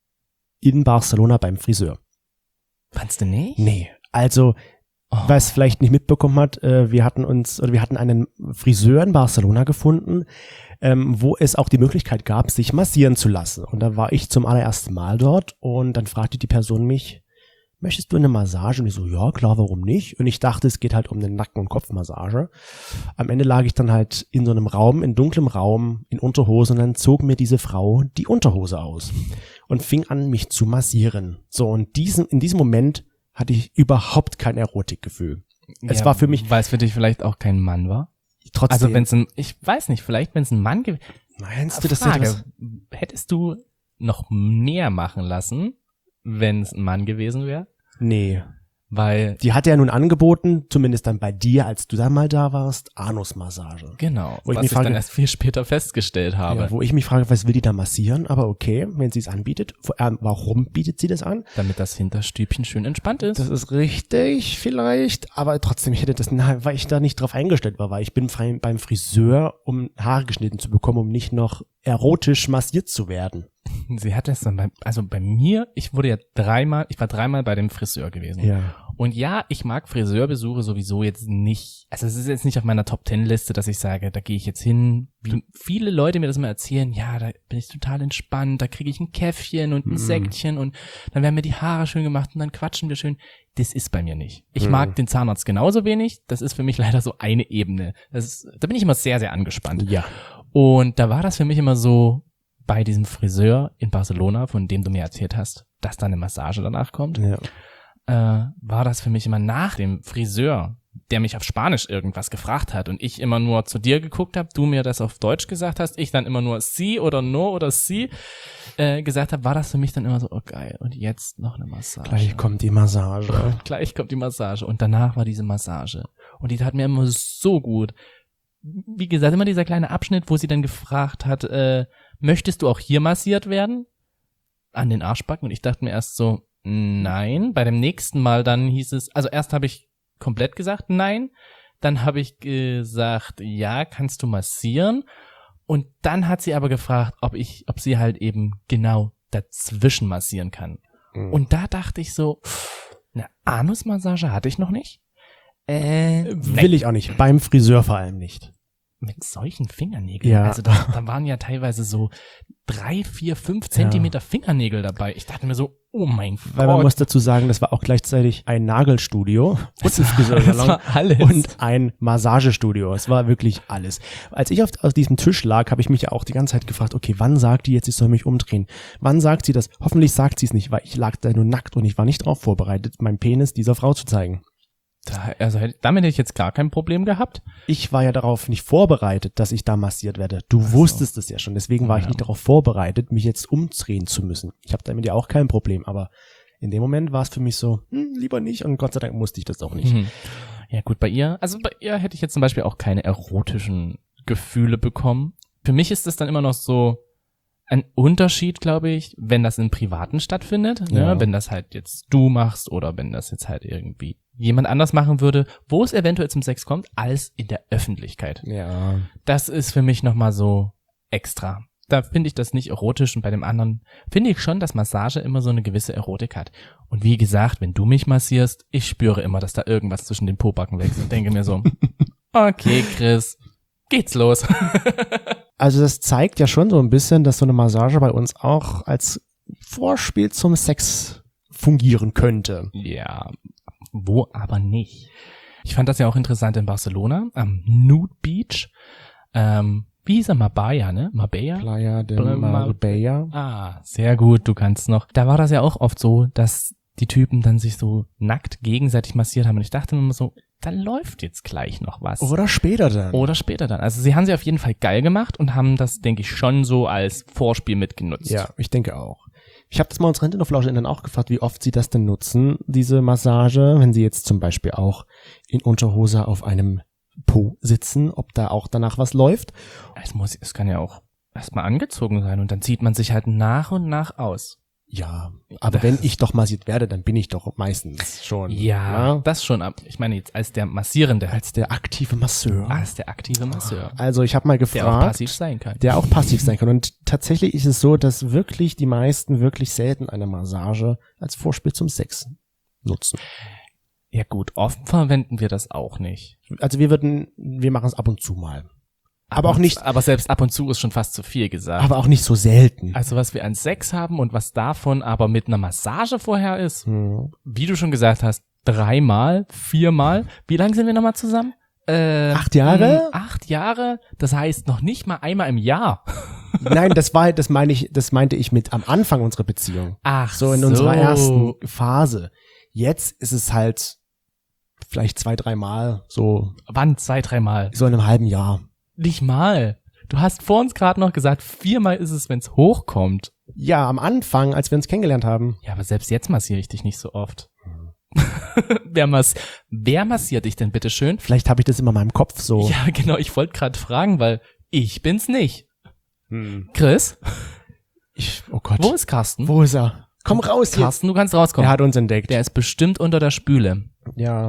Speaker 1: in Barcelona beim Friseur.
Speaker 2: Fandst du nicht?
Speaker 1: Nee, also
Speaker 2: Oh.
Speaker 1: wer es vielleicht nicht mitbekommen hat, äh, wir hatten uns, oder wir hatten einen Friseur in Barcelona gefunden, ähm, wo es auch die Möglichkeit gab, sich massieren zu lassen. Und da war ich zum allerersten Mal dort und dann fragte die Person mich, möchtest du eine Massage? Und ich so, ja, klar, warum nicht? Und ich dachte, es geht halt um eine Nacken- und Kopfmassage. Am Ende lag ich dann halt in so einem Raum, in dunklem Raum, in Unterhose und dann zog mir diese Frau die Unterhose aus und fing an, mich zu massieren. So, und diesen, in diesem Moment hatte ich überhaupt kein Erotikgefühl. Es
Speaker 2: Ja,
Speaker 1: war für mich
Speaker 2: weil es für dich vielleicht auch kein Mann war.
Speaker 1: trotzdem.
Speaker 2: Also wenn es ein, ich weiß nicht, vielleicht wenn es ein Mann gewesen
Speaker 1: meinst du, das
Speaker 2: Frage,
Speaker 1: etwas,
Speaker 2: hättest du noch mehr machen lassen, wenn es ein Mann gewesen wäre?
Speaker 1: nee.
Speaker 2: Weil,
Speaker 1: Die hatte ja nun angeboten, zumindest dann bei dir, als du da mal da warst, Anusmassage.
Speaker 2: genau,
Speaker 1: Wo ich
Speaker 2: was
Speaker 1: mich
Speaker 2: ich
Speaker 1: frage-
Speaker 2: dann erst viel später festgestellt habe,
Speaker 1: Ja, wo ich mich frage, was will die da massieren? Aber okay, wenn sie es anbietet. Vor allem, warum bietet sie das an?
Speaker 2: damit das Hinterstübchen schön entspannt ist.
Speaker 1: Das ist richtig, vielleicht. Aber trotzdem, ich hätte das, na, weil ich da nicht drauf eingestellt war, weil ich bin frei beim Friseur, um Haare geschnitten zu bekommen, um nicht noch erotisch massiert zu werden.
Speaker 2: Sie hat das dann bei, also bei mir, ich wurde ja dreimal, ich war dreimal bei dem Friseur gewesen.
Speaker 1: Ja.
Speaker 2: Und ja, ich mag Friseurbesuche sowieso jetzt nicht. Also es ist jetzt nicht auf meiner Top-Ten-Liste, dass ich sage, da gehe ich jetzt hin. Wie viele Leute mir das immer erzählen, ja, da bin ich total entspannt, da kriege ich ein Käffchen und ein
Speaker 1: Mhm.
Speaker 2: Sektchen und dann werden mir die Haare schön gemacht und dann quatschen wir schön. Das ist bei mir nicht. Ich
Speaker 1: Mhm.
Speaker 2: mag den Zahnarzt genauso wenig. Das ist für mich leider so eine Ebene. Das ist, da bin ich immer sehr, sehr angespannt.
Speaker 1: Ja.
Speaker 2: Und da war das für mich immer so, bei diesem Friseur in Barcelona, von dem du mir erzählt hast, dass da eine Massage danach kommt,
Speaker 1: Ja.
Speaker 2: äh, war das für mich immer nach dem Friseur der mich auf Spanisch irgendwas gefragt hat und ich immer nur zu dir geguckt habe, du mir das auf Deutsch gesagt hast, ich dann immer nur sie oder no oder sie äh, gesagt habe, war das für mich dann immer so, oh geil, und jetzt noch eine Massage.
Speaker 1: Gleich kommt die Massage.
Speaker 2: Gleich kommt die Massage und danach war diese Massage und die tat mir immer so gut. Wie gesagt, immer dieser kleine Abschnitt, wo sie dann gefragt hat, äh, möchtest du auch hier massiert werden? An den Arschbacken und ich dachte mir erst so, nein. Bei dem nächsten Mal dann hieß es, also erst habe ich komplett gesagt nein, dann habe ich gesagt, ja, kannst du massieren und dann hat sie aber gefragt, ob ich, ob sie halt eben genau dazwischen massieren kann. Mhm. Und da dachte ich so, eine Anusmassage hatte ich noch nicht. Äh,
Speaker 1: Will ich auch nicht, beim Friseur vor allem nicht.
Speaker 2: Mit solchen Fingernägeln.
Speaker 1: Ja.
Speaker 2: Also da, da waren ja teilweise so drei, vier, fünf Zentimeter ja. Fingernägel dabei. Ich dachte mir so, oh mein Gott.
Speaker 1: Weil man muss dazu sagen, das war auch gleichzeitig ein Nagelstudio und ein Friseursalon und ein Massagestudio. Es war wirklich alles. Als ich auf, auf diesem Tisch lag, habe ich mich ja auch die ganze Zeit gefragt, okay, wann sagt die jetzt, ich soll mich umdrehen? Wann sagt sie das? Hoffentlich sagt sie es nicht, weil ich lag da nur nackt und ich war nicht darauf vorbereitet, meinen Penis dieser Frau zu zeigen.
Speaker 2: Da, also damit hätte ich jetzt gar kein Problem gehabt.
Speaker 1: Ich war ja darauf nicht vorbereitet, dass ich da massiert werde. Du so. wusstest es ja schon, deswegen war ja. ich nicht darauf vorbereitet, mich jetzt umdrehen zu müssen. Ich habe damit ja auch kein Problem, aber in dem Moment war es für mich so, hm, lieber nicht und Gott sei Dank musste ich das auch nicht.
Speaker 2: Mhm. Ja gut, bei ihr, also bei ihr hätte ich jetzt zum Beispiel auch keine erotischen Gefühle bekommen. Für mich ist es dann immer noch so ein Unterschied, glaube ich, wenn das im Privaten stattfindet, ja. ne? Wenn das halt jetzt du machst oder wenn das jetzt halt irgendwie jemand anders machen würde, wo es eventuell zum Sex kommt, als in der Öffentlichkeit.
Speaker 1: Ja.
Speaker 2: Das ist für mich nochmal so extra. Da finde ich das nicht erotisch und bei dem anderen finde ich schon, dass Massage immer so eine gewisse Erotik hat. Und wie gesagt, wenn du mich massierst, ich spüre immer, dass da irgendwas zwischen den Pobacken wächst und denke mir so, okay, Chris, geht's los.
Speaker 1: Also das zeigt ja schon so ein bisschen, dass so eine Massage bei uns auch als Vorspiel zum Sex fungieren könnte.
Speaker 2: Ja, wo aber nicht. Ich fand das ja auch interessant in Barcelona, am Nude Beach. Ähm, wie hieß er? Marbella, ne? Marbella?
Speaker 1: Playa de Marbella.
Speaker 2: Ah, sehr gut, du kannst noch. Da war das ja auch oft so, dass die Typen dann sich so nackt gegenseitig massiert haben. Und ich dachte mir immer so, da läuft jetzt gleich noch was.
Speaker 1: Oder später dann.
Speaker 2: Oder später dann. Also sie haben sie auf jeden Fall geil gemacht und haben das, denke ich, schon so als Vorspiel mitgenutzt.
Speaker 1: Ja, ich denke auch. Ich habe das mal unsere HinterhoflauscherInnen auch gefragt, wie oft sie das denn nutzen, diese Massage, wenn sie jetzt zum Beispiel auch in Unterhose auf einem Po sitzen, ob da auch danach was läuft.
Speaker 2: Es muss, es kann ja auch erstmal angezogen sein und dann zieht man sich halt nach und nach aus.
Speaker 1: Ja, aber wenn ich doch massiert werde, dann bin ich doch meistens schon.
Speaker 2: Ja, ja? Das schon. Ich meine jetzt als der Massierende.
Speaker 1: Als der aktive Masseur.
Speaker 2: Als der aktive Masseur.
Speaker 1: Also ich habe mal gefragt.
Speaker 2: Der auch passiv sein kann.
Speaker 1: Der auch passiv sein kann. Und tatsächlich ist es so, dass wirklich die meisten wirklich selten eine Massage als Vorspiel zum Sex nutzen.
Speaker 2: Ja gut, oft verwenden wir das auch nicht.
Speaker 1: Also wir würden, wir machen es ab und zu mal. Aber auch nicht.
Speaker 2: Aber selbst ab und zu ist schon fast zu viel gesagt.
Speaker 1: Aber auch nicht so selten.
Speaker 2: Also was wir an Sex haben und was davon aber mit einer Massage vorher ist, hm. wie du schon gesagt hast, dreimal, viermal. Wie lange sind wir nochmal zusammen? Äh,
Speaker 1: acht Jahre?
Speaker 2: Acht Jahre. Das heißt noch nicht mal einmal im Jahr.
Speaker 1: Nein, das war, das meine ich, das meinte ich mit am Anfang unserer Beziehung.
Speaker 2: Ach
Speaker 1: so. In
Speaker 2: so.
Speaker 1: unserer ersten Phase. Jetzt ist es halt vielleicht zwei, dreimal so.
Speaker 2: Wann? Zwei, dreimal?
Speaker 1: So in einem halben Jahr.
Speaker 2: Nicht mal. Du hast vor uns gerade noch gesagt, viermal ist es, wenn es hochkommt.
Speaker 1: Ja, am Anfang, als wir uns kennengelernt haben.
Speaker 2: Ja, aber selbst jetzt massiere ich dich nicht so oft. Hm. wer, mass wer massiert dich denn bitte schön?
Speaker 1: Vielleicht habe ich das immer in meinem Kopf so.
Speaker 2: Ja, genau. Ich wollte gerade fragen, weil ich bin's nicht.
Speaker 1: Hm.
Speaker 2: Chris?
Speaker 1: Ich, oh Gott.
Speaker 2: Wo ist Carsten?
Speaker 1: Wo ist er? Komm raus
Speaker 2: jetzt. Carsten, du kannst rauskommen.
Speaker 1: Er hat uns entdeckt.
Speaker 2: Der ist bestimmt unter der Spüle.
Speaker 1: Ja.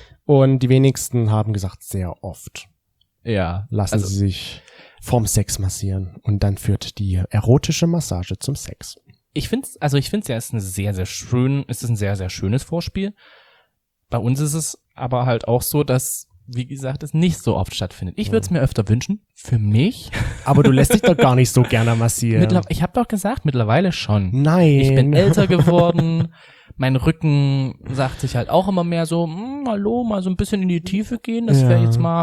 Speaker 1: Und die wenigsten haben gesagt, sehr oft.
Speaker 2: Ja.
Speaker 1: Lassen
Speaker 2: also,
Speaker 1: sie sich vorm Sex massieren und dann führt die erotische Massage zum Sex.
Speaker 2: Ich find's, also ich find's ja, ist eine sehr, sehr schön, ist es ein sehr, sehr schönes Vorspiel. Bei uns ist es aber halt auch so, dass, wie gesagt, es nicht so oft stattfindet. Ich würde es mir öfter wünschen, für mich.
Speaker 1: Aber du lässt dich doch gar nicht so gerne massieren.
Speaker 2: Mittler- ich habe doch gesagt, mittlerweile schon.
Speaker 1: Nein.
Speaker 2: Ich bin älter geworden. Mein Rücken sagt sich halt auch immer mehr so, hm, hallo, mal so ein bisschen in die Tiefe gehen. Das wäre
Speaker 1: ja.
Speaker 2: jetzt mal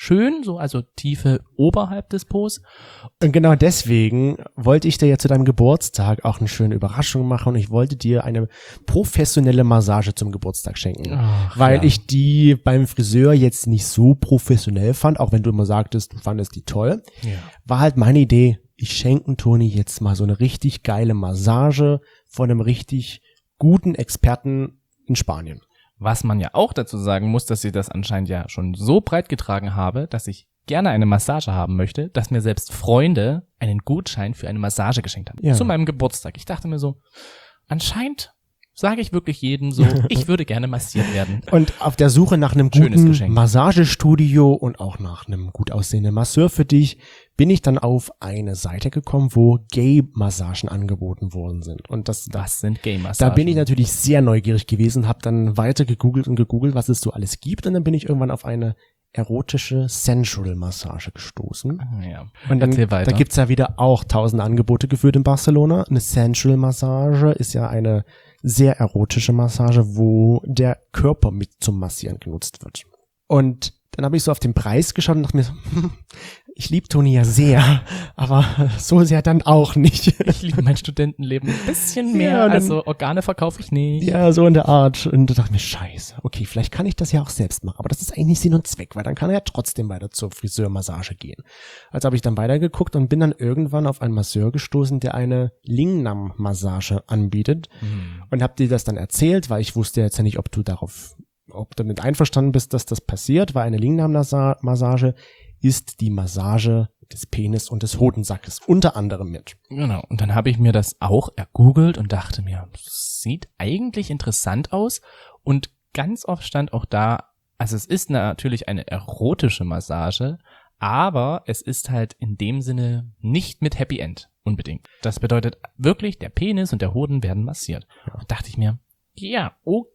Speaker 2: schön, so also Tiefe oberhalb des Po.
Speaker 1: Und genau deswegen wollte ich dir ja zu deinem Geburtstag auch eine schöne Überraschung machen und ich wollte dir eine professionelle Massage zum Geburtstag schenken,
Speaker 2: Ach,
Speaker 1: weil
Speaker 2: ja.
Speaker 1: ich die beim Friseur jetzt nicht so professionell fand, auch wenn du immer sagtest, du fandest die toll,
Speaker 2: Ja.
Speaker 1: war halt meine Idee, ich schenke Toni jetzt mal so eine richtig geile Massage von einem richtig guten Experten in Spanien.
Speaker 2: Was man ja auch dazu sagen muss, dass ich das anscheinend ja schon so breit getragen habe, dass ich gerne eine Massage haben möchte, dass mir selbst Freunde einen Gutschein für eine Massage geschenkt haben.
Speaker 1: Ja.
Speaker 2: Zu meinem Geburtstag. Ich dachte mir so, anscheinend sage ich wirklich jedem so, ich würde gerne massiert werden.
Speaker 1: Und auf der Suche nach einem
Speaker 2: Schönes
Speaker 1: guten
Speaker 2: Geschenk.
Speaker 1: Massagestudio und auch nach einem gut aussehenden Masseur für dich, bin ich dann auf eine Seite gekommen, wo Gay-Massagen angeboten worden sind. Und das, da,
Speaker 2: Was sind Gay-Massagen?
Speaker 1: da bin ich natürlich sehr neugierig gewesen, habe dann weiter gegoogelt und gegoogelt, was es so alles gibt. Und dann bin ich irgendwann auf eine erotische Sensual-Massage gestoßen.
Speaker 2: Ja.
Speaker 1: Und dann,
Speaker 2: Erzähl weiter.
Speaker 1: da gibt's ja wieder auch tausend Angebote geführt in Barcelona. Eine Sensual-Massage ist ja eine sehr erotische Massage, wo der Körper mit zum Massieren genutzt wird. Und dann habe ich so auf den Preis geschaut und dachte mir so, hm, ich liebe Toni ja sehr, aber so sehr dann auch nicht.
Speaker 2: Ich liebe mein Studentenleben ein bisschen mehr,
Speaker 1: Ja, und dann-
Speaker 2: also Organe verkaufe ich nicht.
Speaker 1: Ja, so in der Art. Und da dachte ich mir, scheiße, okay, vielleicht kann ich das ja auch selbst machen, aber das ist eigentlich nicht Sinn und Zweck, weil dann kann er ja trotzdem weiter zur Friseurmassage gehen. Also habe ich dann weitergeguckt und bin dann irgendwann auf einen Masseur gestoßen, der eine Lingnam-Massage anbietet
Speaker 2: Hm.
Speaker 1: und habe dir das dann erzählt, weil ich wusste jetzt ja nicht, ob du darauf, ob du damit einverstanden bist, dass das passiert, weil eine Lingnam-Massage ist die Massage des Penis und des Hodensackes unter anderem mit.
Speaker 2: Genau. Und dann habe ich mir das auch ergoogelt und dachte mir, sieht eigentlich interessant aus. Und ganz oft stand auch da, also es ist natürlich eine erotische Massage, aber es ist halt in dem Sinne nicht mit Happy End unbedingt. Das bedeutet wirklich, der Penis und der Hoden werden massiert.
Speaker 1: Ja.
Speaker 2: Da dachte ich mir, ja,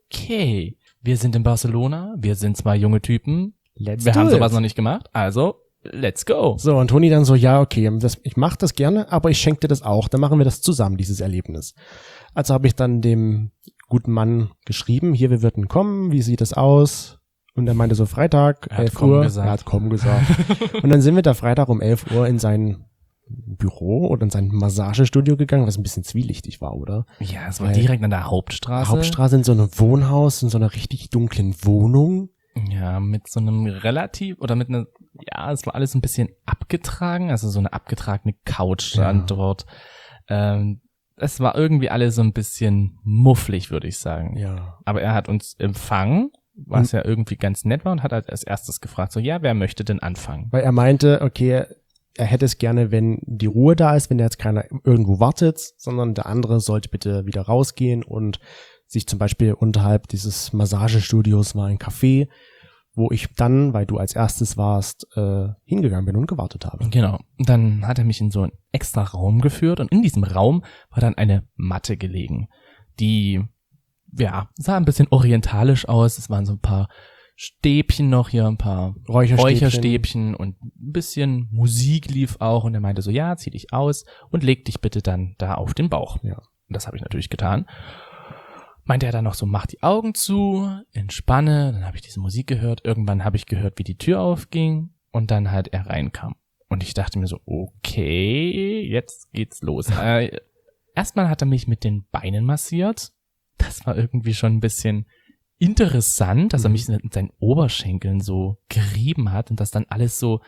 Speaker 2: okay. Wir sind in Barcelona, wir sind zwei junge Typen,
Speaker 1: Let's
Speaker 2: wir
Speaker 1: do
Speaker 2: haben
Speaker 1: it.
Speaker 2: sowas noch nicht gemacht, also let's go.
Speaker 1: So, und Toni dann so, ja, okay, das, ich mache das gerne, aber ich schenke dir das auch. Dann machen wir das zusammen, dieses Erlebnis. Also habe ich dann dem guten Mann geschrieben, hier, wir würden kommen, wie sieht es aus? Und er meinte so, Freitag,
Speaker 2: Er hat
Speaker 1: elf
Speaker 2: komm
Speaker 1: Uhr.
Speaker 2: gesagt.
Speaker 1: Er hat komm gesagt. Und dann sind wir da Freitag um elf Uhr in sein Büro oder in sein Massagestudio gegangen, was ein bisschen zwielichtig war, oder?
Speaker 2: Ja, es war
Speaker 1: Weil-
Speaker 2: direkt an der Hauptstraße.
Speaker 1: Hauptstraße in so einem Wohnhaus, in so einer richtig dunklen Wohnung.
Speaker 2: Ja, mit so einem relativ, oder mit einer, ja, es war alles ein bisschen abgetragen, also so eine abgetragene Couch stand
Speaker 1: Ja.
Speaker 2: dort. Ähm, es war irgendwie alles so ein bisschen mufflig, würde ich sagen.
Speaker 1: Ja.
Speaker 2: Aber er hat uns empfangen, was ja irgendwie ganz nett war, und hat halt als erstes gefragt, so, ja, wer möchte denn anfangen?
Speaker 1: Weil er meinte, okay, er hätte es gerne, wenn die Ruhe da ist, wenn jetzt keiner irgendwo wartet, sondern der andere sollte bitte wieder rausgehen und sich zum Beispiel unterhalb dieses Massagestudios war ein Café, wo ich dann, weil du als erstes warst, äh, hingegangen bin und gewartet habe.
Speaker 2: Genau. Und dann hat er mich in so einen extra Raum geführt, und in diesem Raum war dann eine Matte gelegen, die, ja, sah ein bisschen orientalisch aus. Es waren so ein paar Stäbchen noch hier, ein paar
Speaker 1: Räucherstäbchen.
Speaker 2: Räucherstäbchen und ein bisschen Musik lief auch, und er meinte so, ja, zieh dich aus und leg dich bitte dann da auf den Bauch.
Speaker 1: Ja.
Speaker 2: Und das habe ich natürlich getan. Meinte er dann noch so, mach die Augen zu, entspanne, dann habe ich diese Musik gehört, irgendwann habe ich gehört, wie die Tür aufging und dann halt er reinkam. Und ich dachte mir so, okay, jetzt geht's los. äh, erstmal hat er mich mit den Beinen massiert. Das war irgendwie schon ein bisschen interessant, dass er
Speaker 1: Mhm.
Speaker 2: mich mit seinen Oberschenkeln so gerieben hat und das dann alles so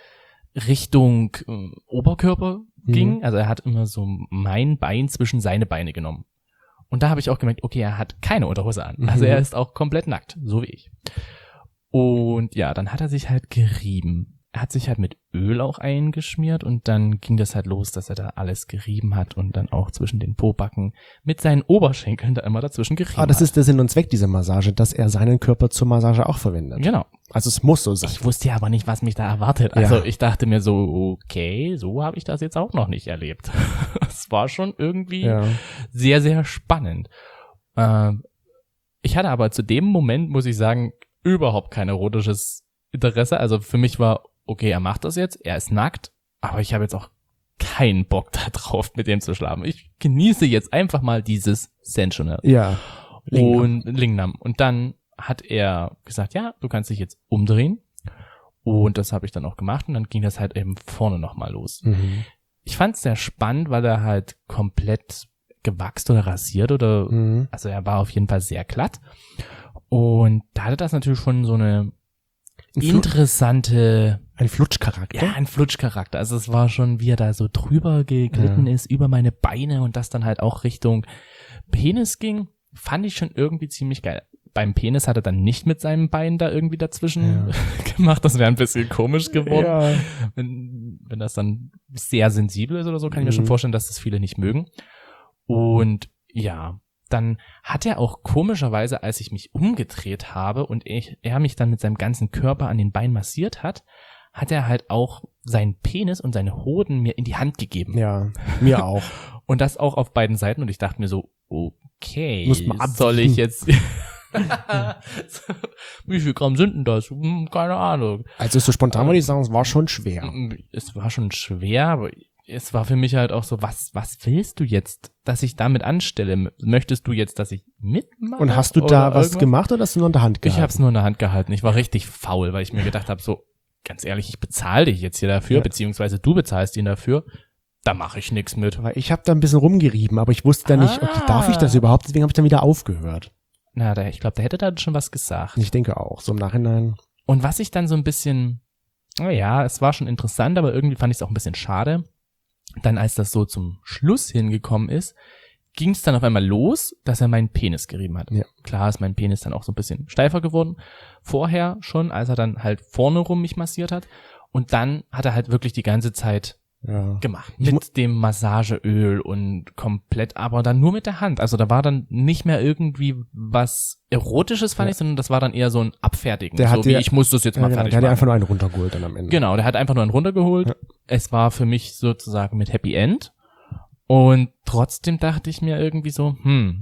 Speaker 2: Richtung äh, Oberkörper ging.
Speaker 1: Mhm.
Speaker 2: Also er hat immer so mein Bein zwischen seine Beine genommen. Und da habe ich auch gemerkt, okay, er hat keine Unterhose an. Also
Speaker 1: Mhm.
Speaker 2: er ist auch komplett nackt, so wie ich. Und ja, dann hat er sich halt gerieben. Er hat sich halt mit Öl auch eingeschmiert, und dann ging das halt los, dass er da alles gerieben hat und dann auch zwischen den Pobacken mit seinen Oberschenkeln da immer dazwischen gerieben
Speaker 1: Ah, das
Speaker 2: hat.
Speaker 1: ist der Sinn und Zweck dieser Massage, dass er seinen Körper zur Massage auch verwendet.
Speaker 2: Genau.
Speaker 1: Also es muss so sein.
Speaker 2: Ich wusste ja aber nicht, was mich da erwartet.
Speaker 1: Ja.
Speaker 2: Also ich dachte mir so, okay, so habe ich das jetzt auch noch nicht erlebt. Es war schon irgendwie
Speaker 1: Ja.
Speaker 2: sehr, sehr spannend. Ähm, ich hatte aber zu dem Moment, muss ich sagen, überhaupt kein erotisches Interesse. Also für mich war, okay, er macht das jetzt, er ist nackt, aber ich habe jetzt auch keinen Bock da drauf, mit dem zu schlafen. Ich genieße jetzt einfach mal dieses Sensual.
Speaker 1: Ja. Lingnam.
Speaker 2: Und Lingnam. Und dann hat er gesagt, ja, du kannst dich jetzt umdrehen. Und das habe ich dann auch gemacht und dann ging das halt eben vorne nochmal los.
Speaker 1: Mhm.
Speaker 2: Ich fand es sehr spannend, weil er halt komplett gewachst oder rasiert oder,
Speaker 1: Mhm.
Speaker 2: also er war auf jeden Fall sehr glatt. Und da hatte das natürlich schon so eine
Speaker 1: Ein, Flu
Speaker 2: interessante,
Speaker 1: ein Flutschcharakter.
Speaker 2: ja, ein Flutschcharakter. Also es war schon, wie er da so drüber geglitten
Speaker 1: Ja.
Speaker 2: ist, über meine Beine und das dann halt auch Richtung Penis ging, fand ich schon irgendwie ziemlich geil. Beim Penis hat er dann nicht mit seinem Bein da irgendwie dazwischen
Speaker 1: Ja.
Speaker 2: gemacht. Das wäre ein bisschen komisch geworden.
Speaker 1: Ja.
Speaker 2: Wenn, wenn das dann sehr sensibel ist oder so, kann ich mir
Speaker 1: Mhm.
Speaker 2: schon vorstellen, dass das viele nicht mögen. Und ja, dann hat er auch komischerweise, als ich mich umgedreht habe und ich, er mich dann mit seinem ganzen Körper an den Beinen massiert hat, hat er halt auch seinen Penis und seine Hoden mir in die Hand gegeben.
Speaker 1: Ja, mir auch.
Speaker 2: Und das auch auf beiden Seiten. Und ich dachte mir so, okay,
Speaker 1: Muss man abwiegen.
Speaker 2: soll ich jetzt... Wie viel Gramm sind denn das? Hm, keine Ahnung.
Speaker 1: Also so spontan würde ich sagen, es war schon schwer.
Speaker 2: Es war schon schwer, aber es war für mich halt auch so, was, was willst du jetzt, dass ich damit anstelle? Möchtest du jetzt, dass ich mitmache?
Speaker 1: Und hast du da
Speaker 2: oder
Speaker 1: was
Speaker 2: irgendwas?
Speaker 1: gemacht oder hast du nur in der Hand gehabt?
Speaker 2: Ich habe es nur in der Hand gehalten. Ich war richtig faul, weil ich mir gedacht habe, so, ganz ehrlich, ich bezahle dich jetzt hier dafür,
Speaker 1: Ja.
Speaker 2: beziehungsweise du bezahlst ihn dafür. Da mache ich nichts mit.
Speaker 1: Weil ich habe da ein bisschen rumgerieben, aber ich wusste dann nicht, okay, darf ich das
Speaker 2: Ah.
Speaker 1: überhaupt? Deswegen habe ich dann wieder aufgehört.
Speaker 2: Na, da, ich glaube, der hätte da schon was gesagt.
Speaker 1: Ich denke auch, so im Nachhinein.
Speaker 2: Und was ich dann so ein bisschen, naja, es war schon interessant, aber irgendwie fand ich es auch ein bisschen schade. Dann, als das so zum Schluss hingekommen ist, ging es dann auf einmal los, dass er meinen Penis gerieben hat.
Speaker 1: Ja.
Speaker 2: Klar ist mein Penis dann auch so ein bisschen steifer geworden. Vorher schon, als er dann halt vorne rum mich massiert hat. Und dann hat er halt wirklich die ganze Zeit
Speaker 1: Ja.
Speaker 2: gemacht.
Speaker 1: Ich mu-
Speaker 2: Mit dem Massageöl und komplett, aber dann nur mit der Hand. Also da war dann nicht mehr irgendwie was Erotisches, fand
Speaker 1: Ja.
Speaker 2: ich, sondern das war dann eher so ein Abfertigen.
Speaker 1: Der
Speaker 2: so
Speaker 1: hat
Speaker 2: wie,
Speaker 1: dir-
Speaker 2: ich muss das jetzt
Speaker 1: Ja,
Speaker 2: mal
Speaker 1: genau,
Speaker 2: fertig
Speaker 1: der hat ja
Speaker 2: machen.
Speaker 1: einfach nur einen runtergeholt dann am Ende.
Speaker 2: Genau, der hat einfach nur einen runtergeholt.
Speaker 1: Ja.
Speaker 2: Es war für mich sozusagen mit Happy End. Und trotzdem dachte ich mir irgendwie so, hm,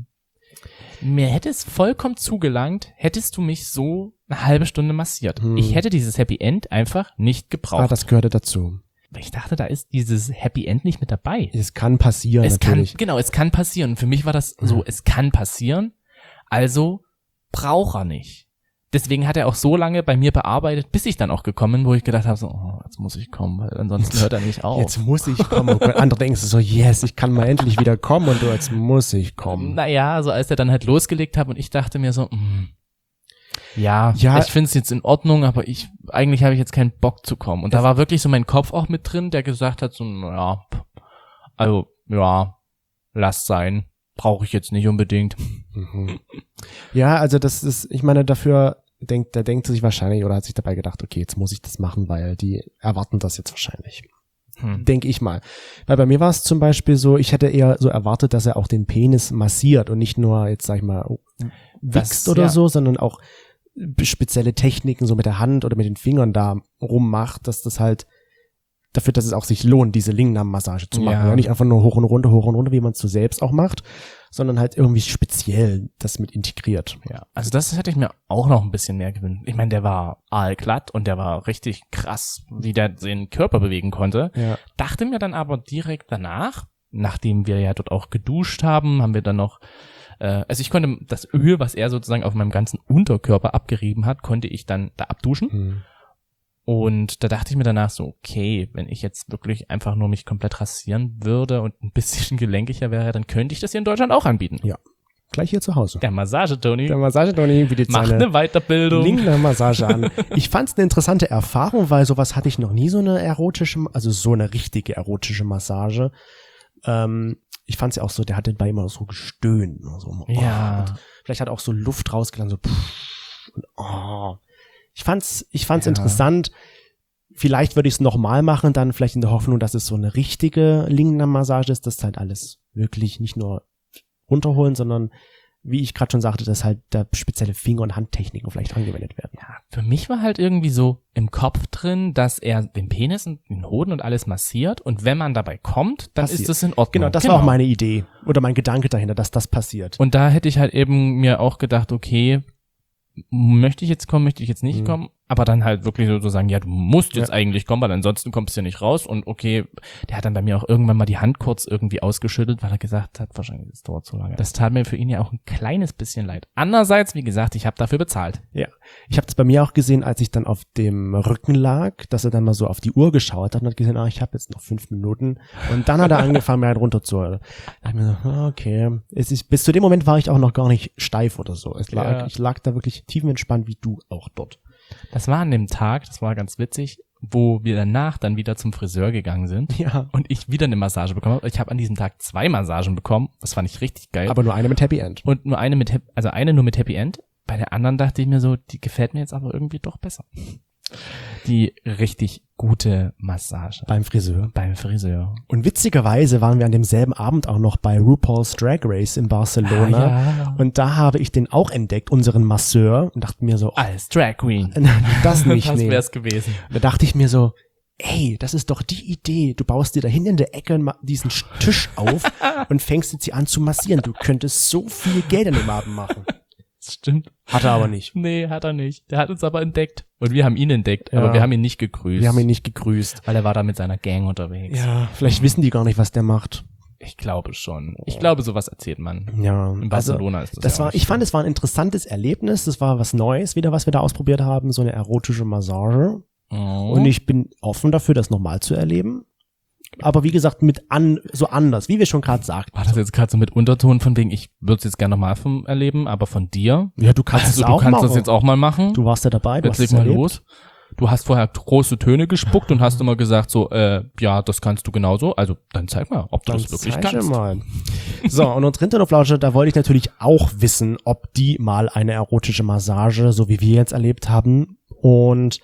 Speaker 2: mir hätte es vollkommen zugelangt, hättest du mich so eine halbe Stunde massiert.
Speaker 1: Hm.
Speaker 2: Ich hätte dieses Happy End einfach nicht
Speaker 1: Ah,
Speaker 2: gebraucht.
Speaker 1: das gehörte dazu.
Speaker 2: Ich dachte, da ist dieses Happy End nicht mit dabei.
Speaker 1: Es kann passieren,
Speaker 2: Es kann,
Speaker 1: natürlich.
Speaker 2: genau, es kann passieren. Für mich war das so,
Speaker 1: Mhm.
Speaker 2: es kann passieren, also braucht er nicht. Deswegen hat er auch so lange bei mir bearbeitet, bis ich dann auch gekommen bin, wo ich gedacht habe, so, oh, jetzt muss ich kommen, weil ansonsten hört er nicht auf.
Speaker 1: Jetzt muss ich kommen. Und andere denken so, yes, ich kann mal endlich wieder kommen und du, jetzt muss ich kommen.
Speaker 2: Naja, also als er dann halt losgelegt hat und ich dachte mir so, mh, ja,
Speaker 1: Ja.
Speaker 2: ich finde es jetzt in Ordnung, aber ich, eigentlich habe ich jetzt keinen Bock zu kommen. Und da war wirklich so mein Kopf auch mit drin, der gesagt hat so, ja, also, ja, lass sein. Brauche ich jetzt nicht unbedingt.
Speaker 1: Mhm. Ja, also das ist, ich meine, dafür denkt, der denkt sich wahrscheinlich oder hat sich dabei gedacht, okay, jetzt muss ich das machen, weil die erwarten das jetzt wahrscheinlich.
Speaker 2: Hm.
Speaker 1: Denke ich mal. Weil bei mir war es zum Beispiel so, ich hätte eher so erwartet, dass er auch den Penis massiert und nicht nur jetzt, sag ich mal, wichst
Speaker 2: Das,
Speaker 1: oder
Speaker 2: ja.
Speaker 1: so, sondern auch spezielle Techniken so mit der Hand oder mit den Fingern da rummacht, dass das halt dafür, dass es auch sich lohnt, diese Lingam-Massage zu machen.
Speaker 2: Ja.
Speaker 1: Ja. Nicht einfach nur hoch und runter, hoch und runter, wie man es so selbst auch macht, sondern halt irgendwie speziell das mit integriert.
Speaker 2: Ja, also das hätte ich mir auch noch ein bisschen mehr gewünscht. Ich meine, der war aalglatt und der war richtig krass, wie der den Körper bewegen konnte.
Speaker 1: Ja.
Speaker 2: Dachte mir dann aber direkt danach, nachdem wir ja dort auch geduscht haben, haben wir dann noch, äh, also ich konnte das Öl, was er sozusagen auf meinem ganzen Unterkörper abgerieben hat, konnte ich dann da abduschen.
Speaker 1: Hm.
Speaker 2: Und da dachte ich mir danach so, okay, wenn ich jetzt wirklich einfach nur mich komplett rasieren würde und ein bisschen gelenkiger wäre, dann könnte ich das hier in Deutschland auch anbieten.
Speaker 1: Ja. Gleich hier zu Hause.
Speaker 2: Der Massage-Tony
Speaker 1: Der Massage-Toni bietet
Speaker 2: macht
Speaker 1: seine
Speaker 2: eine Weiterbildung.
Speaker 1: Lingam-Massage an. Ich fand es eine interessante Erfahrung, weil sowas hatte ich noch nie, so eine erotische, also so eine richtige erotische Massage. Ähm, ich fand es ja auch so, der hat bei immer so gestöhnt. So, oh,
Speaker 2: Ja.
Speaker 1: und vielleicht hat er auch so Luft rausgelassen, so pff, und oh. Ich fand's, ich fand's
Speaker 2: Ja.
Speaker 1: interessant. Vielleicht würde ich es nochmal machen, dann vielleicht in der Hoffnung, dass es so eine richtige Lingam-Massage ist, dass halt alles wirklich nicht nur runterholen, sondern wie ich gerade schon sagte, dass halt da spezielle Finger- und Handtechniken vielleicht angewendet werden.
Speaker 2: Ja, für mich war halt irgendwie so im Kopf drin, dass er den Penis und den Hoden und alles massiert und wenn man dabei kommt, dann
Speaker 1: Passiert.
Speaker 2: ist das in Ordnung.
Speaker 1: Genau, das war auch meine Idee oder mein Gedanke dahinter, dass das passiert.
Speaker 2: Und da hätte ich halt eben mir auch gedacht, okay, möchte ich jetzt kommen, möchte ich jetzt nicht
Speaker 1: Mhm.
Speaker 2: kommen? aber dann halt wirklich so, so sagen, ja, du musst jetzt
Speaker 1: Ja.
Speaker 2: eigentlich kommen, weil ansonsten kommst du ja nicht raus. Und okay, der hat dann bei mir auch irgendwann mal die Hand kurz irgendwie ausgeschüttelt, weil er gesagt hat, wahrscheinlich, das dauert zu lange. Das tat mir für ihn ja auch ein kleines bisschen leid. Andererseits, wie gesagt, ich habe dafür bezahlt.
Speaker 1: Ja, ich habe das bei mir auch gesehen, als ich dann auf dem Rücken lag, dass er dann mal so auf die Uhr geschaut hat und hat gesehen, ah, ich habe jetzt noch fünf Minuten. Und dann hat er angefangen, mir halt runter zu. Da dachte ich mir so, ah, okay. Es ist, bis zu dem Moment war ich auch noch gar nicht steif oder so. Es lag,
Speaker 2: Ja.
Speaker 1: Ich lag da wirklich tiefenentspannt, wie du auch dort.
Speaker 2: Das war an dem Tag, das war ganz witzig, wo wir danach dann wieder zum Friseur gegangen sind.
Speaker 1: Ja.
Speaker 2: Und ich wieder eine Massage bekommen habe. Ich habe an diesem Tag zwei Massagen bekommen. Das fand ich richtig geil.
Speaker 1: Aber nur eine mit Happy End.
Speaker 2: Und nur eine mit, Hap- also eine nur mit Happy End. Bei der anderen dachte ich mir so, die gefällt mir jetzt aber irgendwie doch besser. Die richtig gute Massage
Speaker 1: Beim Friseur.
Speaker 2: beim Friseur.
Speaker 1: Und witzigerweise waren wir an demselben Abend auch noch bei RuPaul's Drag Race in Barcelona.
Speaker 2: Ah, ja.
Speaker 1: Und da habe ich den auch entdeckt, unseren Masseur, und dachte mir so, oh,
Speaker 2: Als Drag Queen.
Speaker 1: das nicht,
Speaker 2: Das
Speaker 1: nee.
Speaker 2: wär's gewesen.
Speaker 1: Da dachte ich mir so, ey, das ist doch die Idee. Du baust dir da hinten in der Ecke ma- diesen Tisch auf und fängst jetzt hier an zu massieren. Du könntest so viel Geld an dem Abend machen.
Speaker 2: Das stimmt.
Speaker 1: Hat er aber nicht.
Speaker 2: Nee, hat er nicht. Der hat uns aber entdeckt. Und wir haben ihn entdeckt,
Speaker 1: Ja.
Speaker 2: aber wir haben ihn nicht gegrüßt.
Speaker 1: Wir haben ihn nicht gegrüßt.
Speaker 2: Weil er war da mit seiner Gang unterwegs.
Speaker 1: Ja, vielleicht wissen die gar nicht, was der macht.
Speaker 2: Ich glaube schon. Ich glaube, sowas erzählt man.
Speaker 1: Ja,
Speaker 2: In
Speaker 1: also
Speaker 2: Barcelona ist das,
Speaker 1: das
Speaker 2: ja
Speaker 1: war,
Speaker 2: auch
Speaker 1: ich fand, es war ein interessantes Erlebnis. Das war was Neues wieder, was wir da ausprobiert haben. So eine erotische Massage.
Speaker 2: Oh.
Speaker 1: Und ich bin offen dafür, das nochmal zu erleben. Aber wie gesagt, mit an, so anders, wie wir schon gerade sagten.
Speaker 2: War das jetzt gerade so mit Unterton von wegen, ich würde es jetzt gerne nochmal vom erleben, aber von dir?
Speaker 1: Ja, du kannst
Speaker 2: Also
Speaker 1: es
Speaker 2: du
Speaker 1: auch
Speaker 2: kannst
Speaker 1: machen.
Speaker 2: das jetzt auch mal machen.
Speaker 1: Du warst ja dabei, du
Speaker 2: Jetzt
Speaker 1: hast es
Speaker 2: leg mal
Speaker 1: erlebt.
Speaker 2: los. Du hast vorher große Töne gespuckt und hast immer gesagt so, äh, ja, das kannst du genauso. Also dann zeig mal, ob du
Speaker 1: Dann
Speaker 2: das wirklich
Speaker 1: zeig
Speaker 2: kannst.
Speaker 1: mal. So, und unsere Hinterhoflausche, da wollte ich natürlich auch wissen, ob die mal eine erotische Massage, so wie wir jetzt erlebt haben. Und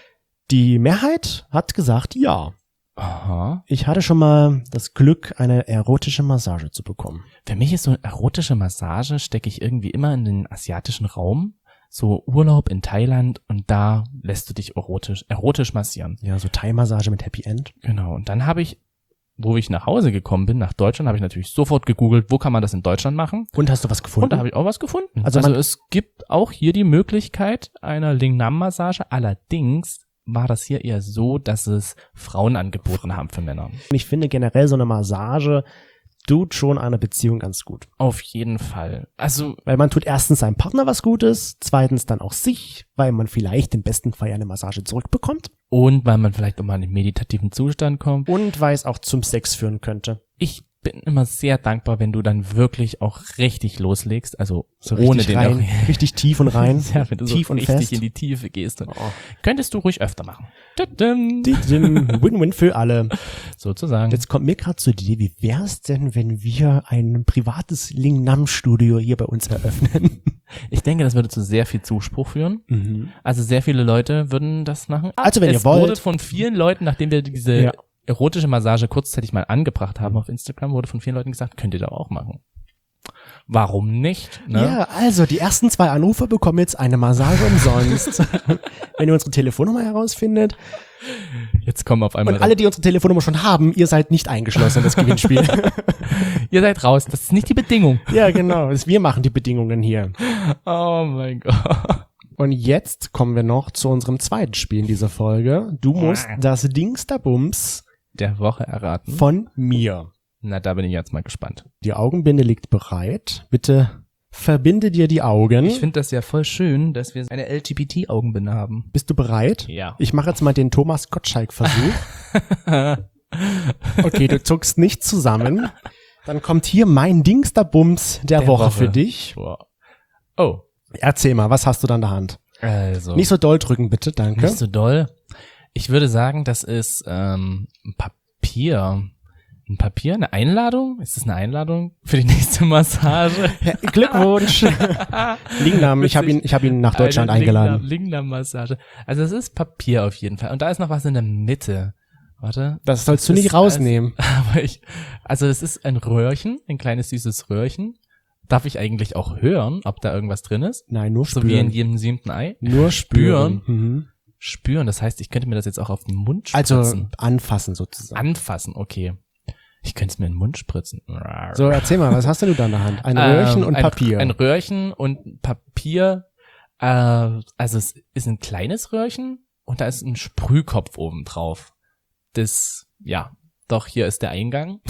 Speaker 1: die Mehrheit hat gesagt, ja.
Speaker 2: Aha.
Speaker 1: Ich hatte schon mal das Glück, eine erotische Massage zu bekommen.
Speaker 2: Für mich ist so eine erotische Massage, stecke ich irgendwie immer in den asiatischen Raum. So Urlaub in Thailand und da lässt du dich erotisch, erotisch massieren.
Speaker 1: Ja, so Thai-Massage mit Happy End.
Speaker 2: Genau. Und dann habe ich, wo ich nach Hause gekommen bin, nach Deutschland, habe ich natürlich sofort gegoogelt, wo kann man das in Deutschland machen?
Speaker 1: Und hast du was gefunden?
Speaker 2: Und da habe ich auch was gefunden.
Speaker 1: Also
Speaker 2: Also,
Speaker 1: man-
Speaker 2: es gibt auch hier die Möglichkeit einer Lingnam-Massage. Allerdings war das hier eher so, dass es Frauen angeboten haben für Männer.
Speaker 1: ich finde generell so eine Massage tut schon einer Beziehung ganz gut.
Speaker 2: Auf jeden Fall. Also,
Speaker 1: Weil man tut erstens seinem Partner was Gutes, zweitens dann auch sich, weil man vielleicht im besten Fall eine Massage zurückbekommt
Speaker 2: und weil man vielleicht auch mal in einen meditativen Zustand kommt.
Speaker 1: und weil es auch zum Sex führen könnte.
Speaker 2: Ich bin immer sehr dankbar, wenn du dann wirklich auch richtig loslegst, also
Speaker 1: So
Speaker 2: ohne
Speaker 1: richtig
Speaker 2: den
Speaker 1: rein, richtig tief und rein,
Speaker 2: ja, wenn du
Speaker 1: tief
Speaker 2: so
Speaker 1: und
Speaker 2: richtig
Speaker 1: fest.
Speaker 2: in die Tiefe gehst.
Speaker 1: Oh.
Speaker 2: Könntest du ruhig öfter machen. Tadam.
Speaker 1: Die sind Win-Win für alle.
Speaker 2: Sozusagen.
Speaker 1: Jetzt kommt mir gerade zu die Idee, wie wär's denn, wenn wir ein privates Lingnam-Studio hier bei uns eröffnen?
Speaker 2: Ich denke, das würde zu sehr viel Zuspruch führen.
Speaker 1: Mhm.
Speaker 2: Also sehr viele Leute würden das machen.
Speaker 1: Also wenn
Speaker 2: es
Speaker 1: ihr wollt.
Speaker 2: wurde von vielen Leuten, nachdem wir diese
Speaker 1: Ja.
Speaker 2: erotische Massage kurzzeitig mal angebracht haben auf Instagram, wurde von vielen Leuten gesagt, könnt ihr da auch machen. Warum nicht? Ne?
Speaker 1: Ja, also die ersten zwei Anrufer bekommen jetzt eine Massage umsonst. Wenn ihr unsere Telefonnummer herausfindet.
Speaker 2: Jetzt kommen auf einmal
Speaker 1: Und alle, die unsere Telefonnummer schon haben, ihr seid nicht eingeschlossen in das Gewinnspiel.
Speaker 2: ihr seid raus. Das ist nicht die Bedingung.
Speaker 1: Ja, genau. Das- Wir machen die Bedingungen hier.
Speaker 2: Oh mein Gott.
Speaker 1: Und jetzt kommen wir noch zu unserem zweiten Spiel in dieser Folge. Du musst das Dingsterbums
Speaker 2: Der Woche erraten.
Speaker 1: von mir.
Speaker 2: Na, da bin ich jetzt mal gespannt.
Speaker 1: Die Augenbinde liegt bereit. Bitte verbinde dir die Augen.
Speaker 2: Ich finde das ja voll schön, dass wir eine L G B T-Augenbinde haben.
Speaker 1: Bist du bereit?
Speaker 2: Ja.
Speaker 1: Ich mache jetzt mal den Thomas Gottschalk-Versuch. Okay, du zuckst nicht zusammen. Dann kommt hier mein Dingsterbums der,
Speaker 2: Der
Speaker 1: Woche,
Speaker 2: Woche.
Speaker 1: für dich.
Speaker 2: Oh.
Speaker 1: Erzähl mal, was hast du da in der Hand?
Speaker 2: Also.
Speaker 1: Nicht so doll drücken, bitte, danke.
Speaker 2: Nicht so doll. Ich würde sagen, das ist ähm, ein Papier. Ein Papier? Eine Einladung? Ist das eine Einladung für die nächste Massage?
Speaker 1: Ja, Glückwunsch. Lingnam, ich habe ihn, ich hab ihn nach Deutschland
Speaker 2: Eine
Speaker 1: eingeladen.
Speaker 2: Lingnam-Massage. Also es ist Papier auf jeden Fall. Und da ist noch was in der Mitte. Warte.
Speaker 1: Das sollst du
Speaker 2: Das
Speaker 1: nicht
Speaker 2: ist
Speaker 1: rausnehmen.
Speaker 2: Alles, aber ich, also es ist ein Röhrchen, ein kleines süßes Röhrchen. Darf ich eigentlich auch hören, ob da irgendwas drin ist?
Speaker 1: Nein, nur
Speaker 2: So wie in
Speaker 1: spüren.
Speaker 2: jedem siebten Ei?
Speaker 1: Nur spüren. Mhm.
Speaker 2: Spüren, das heißt, ich könnte mir das jetzt auch auf den Mund
Speaker 1: Also
Speaker 2: spritzen.
Speaker 1: anfassen sozusagen.
Speaker 2: Anfassen, okay. Ich könnte es mir in den Mund spritzen.
Speaker 1: So, erzähl mal, was hast denn du da in der Hand? Ein
Speaker 2: Ähm,
Speaker 1: Röhrchen und
Speaker 2: ein,
Speaker 1: Papier.
Speaker 2: Ein Röhrchen und Papier. Äh, also es ist ein kleines Röhrchen und da ist ein Sprühkopf oben drauf. Das, ja, doch, hier ist der Eingang.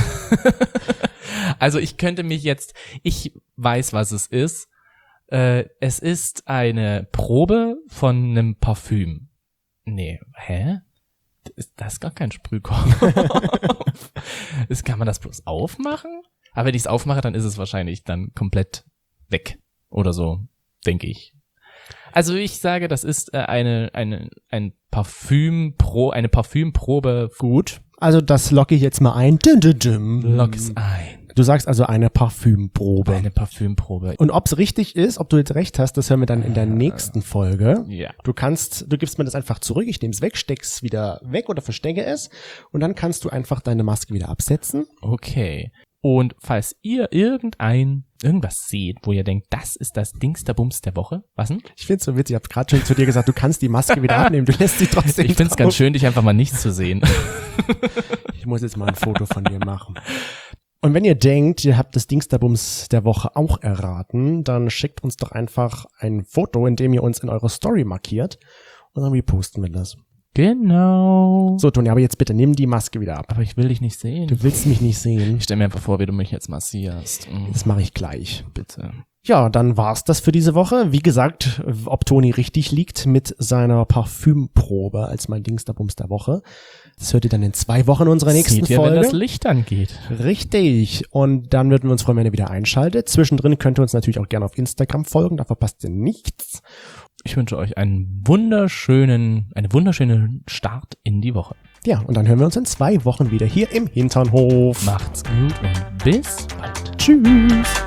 Speaker 2: Also ich könnte mich jetzt, ich weiß, was es ist. Äh, es ist eine Probe von einem Parfüm. Nee, hä? Das ist gar kein Sprühkopf. Das, kann man das bloß aufmachen? Aber wenn ich es aufmache, dann ist es wahrscheinlich dann komplett weg. Oder so, denke ich. Also ich sage, das ist äh, eine, eine, ein Parfümpro, eine Parfümprobe.
Speaker 1: Gut. Also das logge ich jetzt mal ein. Dum, dum, dum.
Speaker 2: Log es ein.
Speaker 1: Du sagst also eine Parfümprobe.
Speaker 2: Eine Parfümprobe.
Speaker 1: Und ob es richtig ist, ob du jetzt recht hast, das hören wir dann in der nächsten Folge.
Speaker 2: Ja.
Speaker 1: Du kannst, du gibst mir das einfach zurück, ich nehme es weg, steck's wieder weg oder verstecke es und dann kannst du einfach deine Maske wieder absetzen.
Speaker 2: Okay. Und falls ihr irgendein, irgendwas seht, wo ihr denkt, das ist das Dingsterbums der Woche, was denn?
Speaker 1: Ich find's so witzig, ich habe gerade schon zu dir gesagt, du kannst die Maske wieder abnehmen, du lässt sie trotzdem
Speaker 2: Ich find's
Speaker 1: drauf.
Speaker 2: ganz schön, dich einfach mal nicht zu sehen.
Speaker 1: Ich muss jetzt mal ein Foto von dir machen. Und wenn ihr denkt, ihr habt das Dingsterbums der Woche auch erraten, dann schickt uns doch einfach ein Foto, in dem ihr uns in eure Story markiert und dann reposten wir das.
Speaker 2: Genau.
Speaker 1: So, Toni, aber jetzt bitte nimm die Maske wieder ab.
Speaker 2: Aber ich will dich nicht sehen.
Speaker 1: Du willst mich nicht sehen.
Speaker 2: Ich stell mir einfach vor, wie du mich jetzt massierst. Mhm.
Speaker 1: Das mache ich gleich.
Speaker 2: Bitte.
Speaker 1: Ja, dann war's das für diese Woche. Wie gesagt, ob Toni richtig liegt mit seiner Parfümprobe als mein Dingsterbums der Woche. Das hört ihr dann in zwei Wochen in unserer nächsten
Speaker 2: Seht ihr,
Speaker 1: Folge.
Speaker 2: wenn das Licht angeht.
Speaker 1: Richtig. Und dann würden wir uns freuen, wenn ihr wieder einschaltet. Zwischendrin könnt ihr uns natürlich auch gerne auf Instagram folgen. Da verpasst ihr nichts.
Speaker 2: Ich wünsche euch einen wunderschönen, einen wunderschönen Start in die Woche.
Speaker 1: Ja, und dann hören wir uns in zwei Wochen wieder hier im Hinternhof.
Speaker 2: Macht's gut und bis bald.
Speaker 1: Tschüss.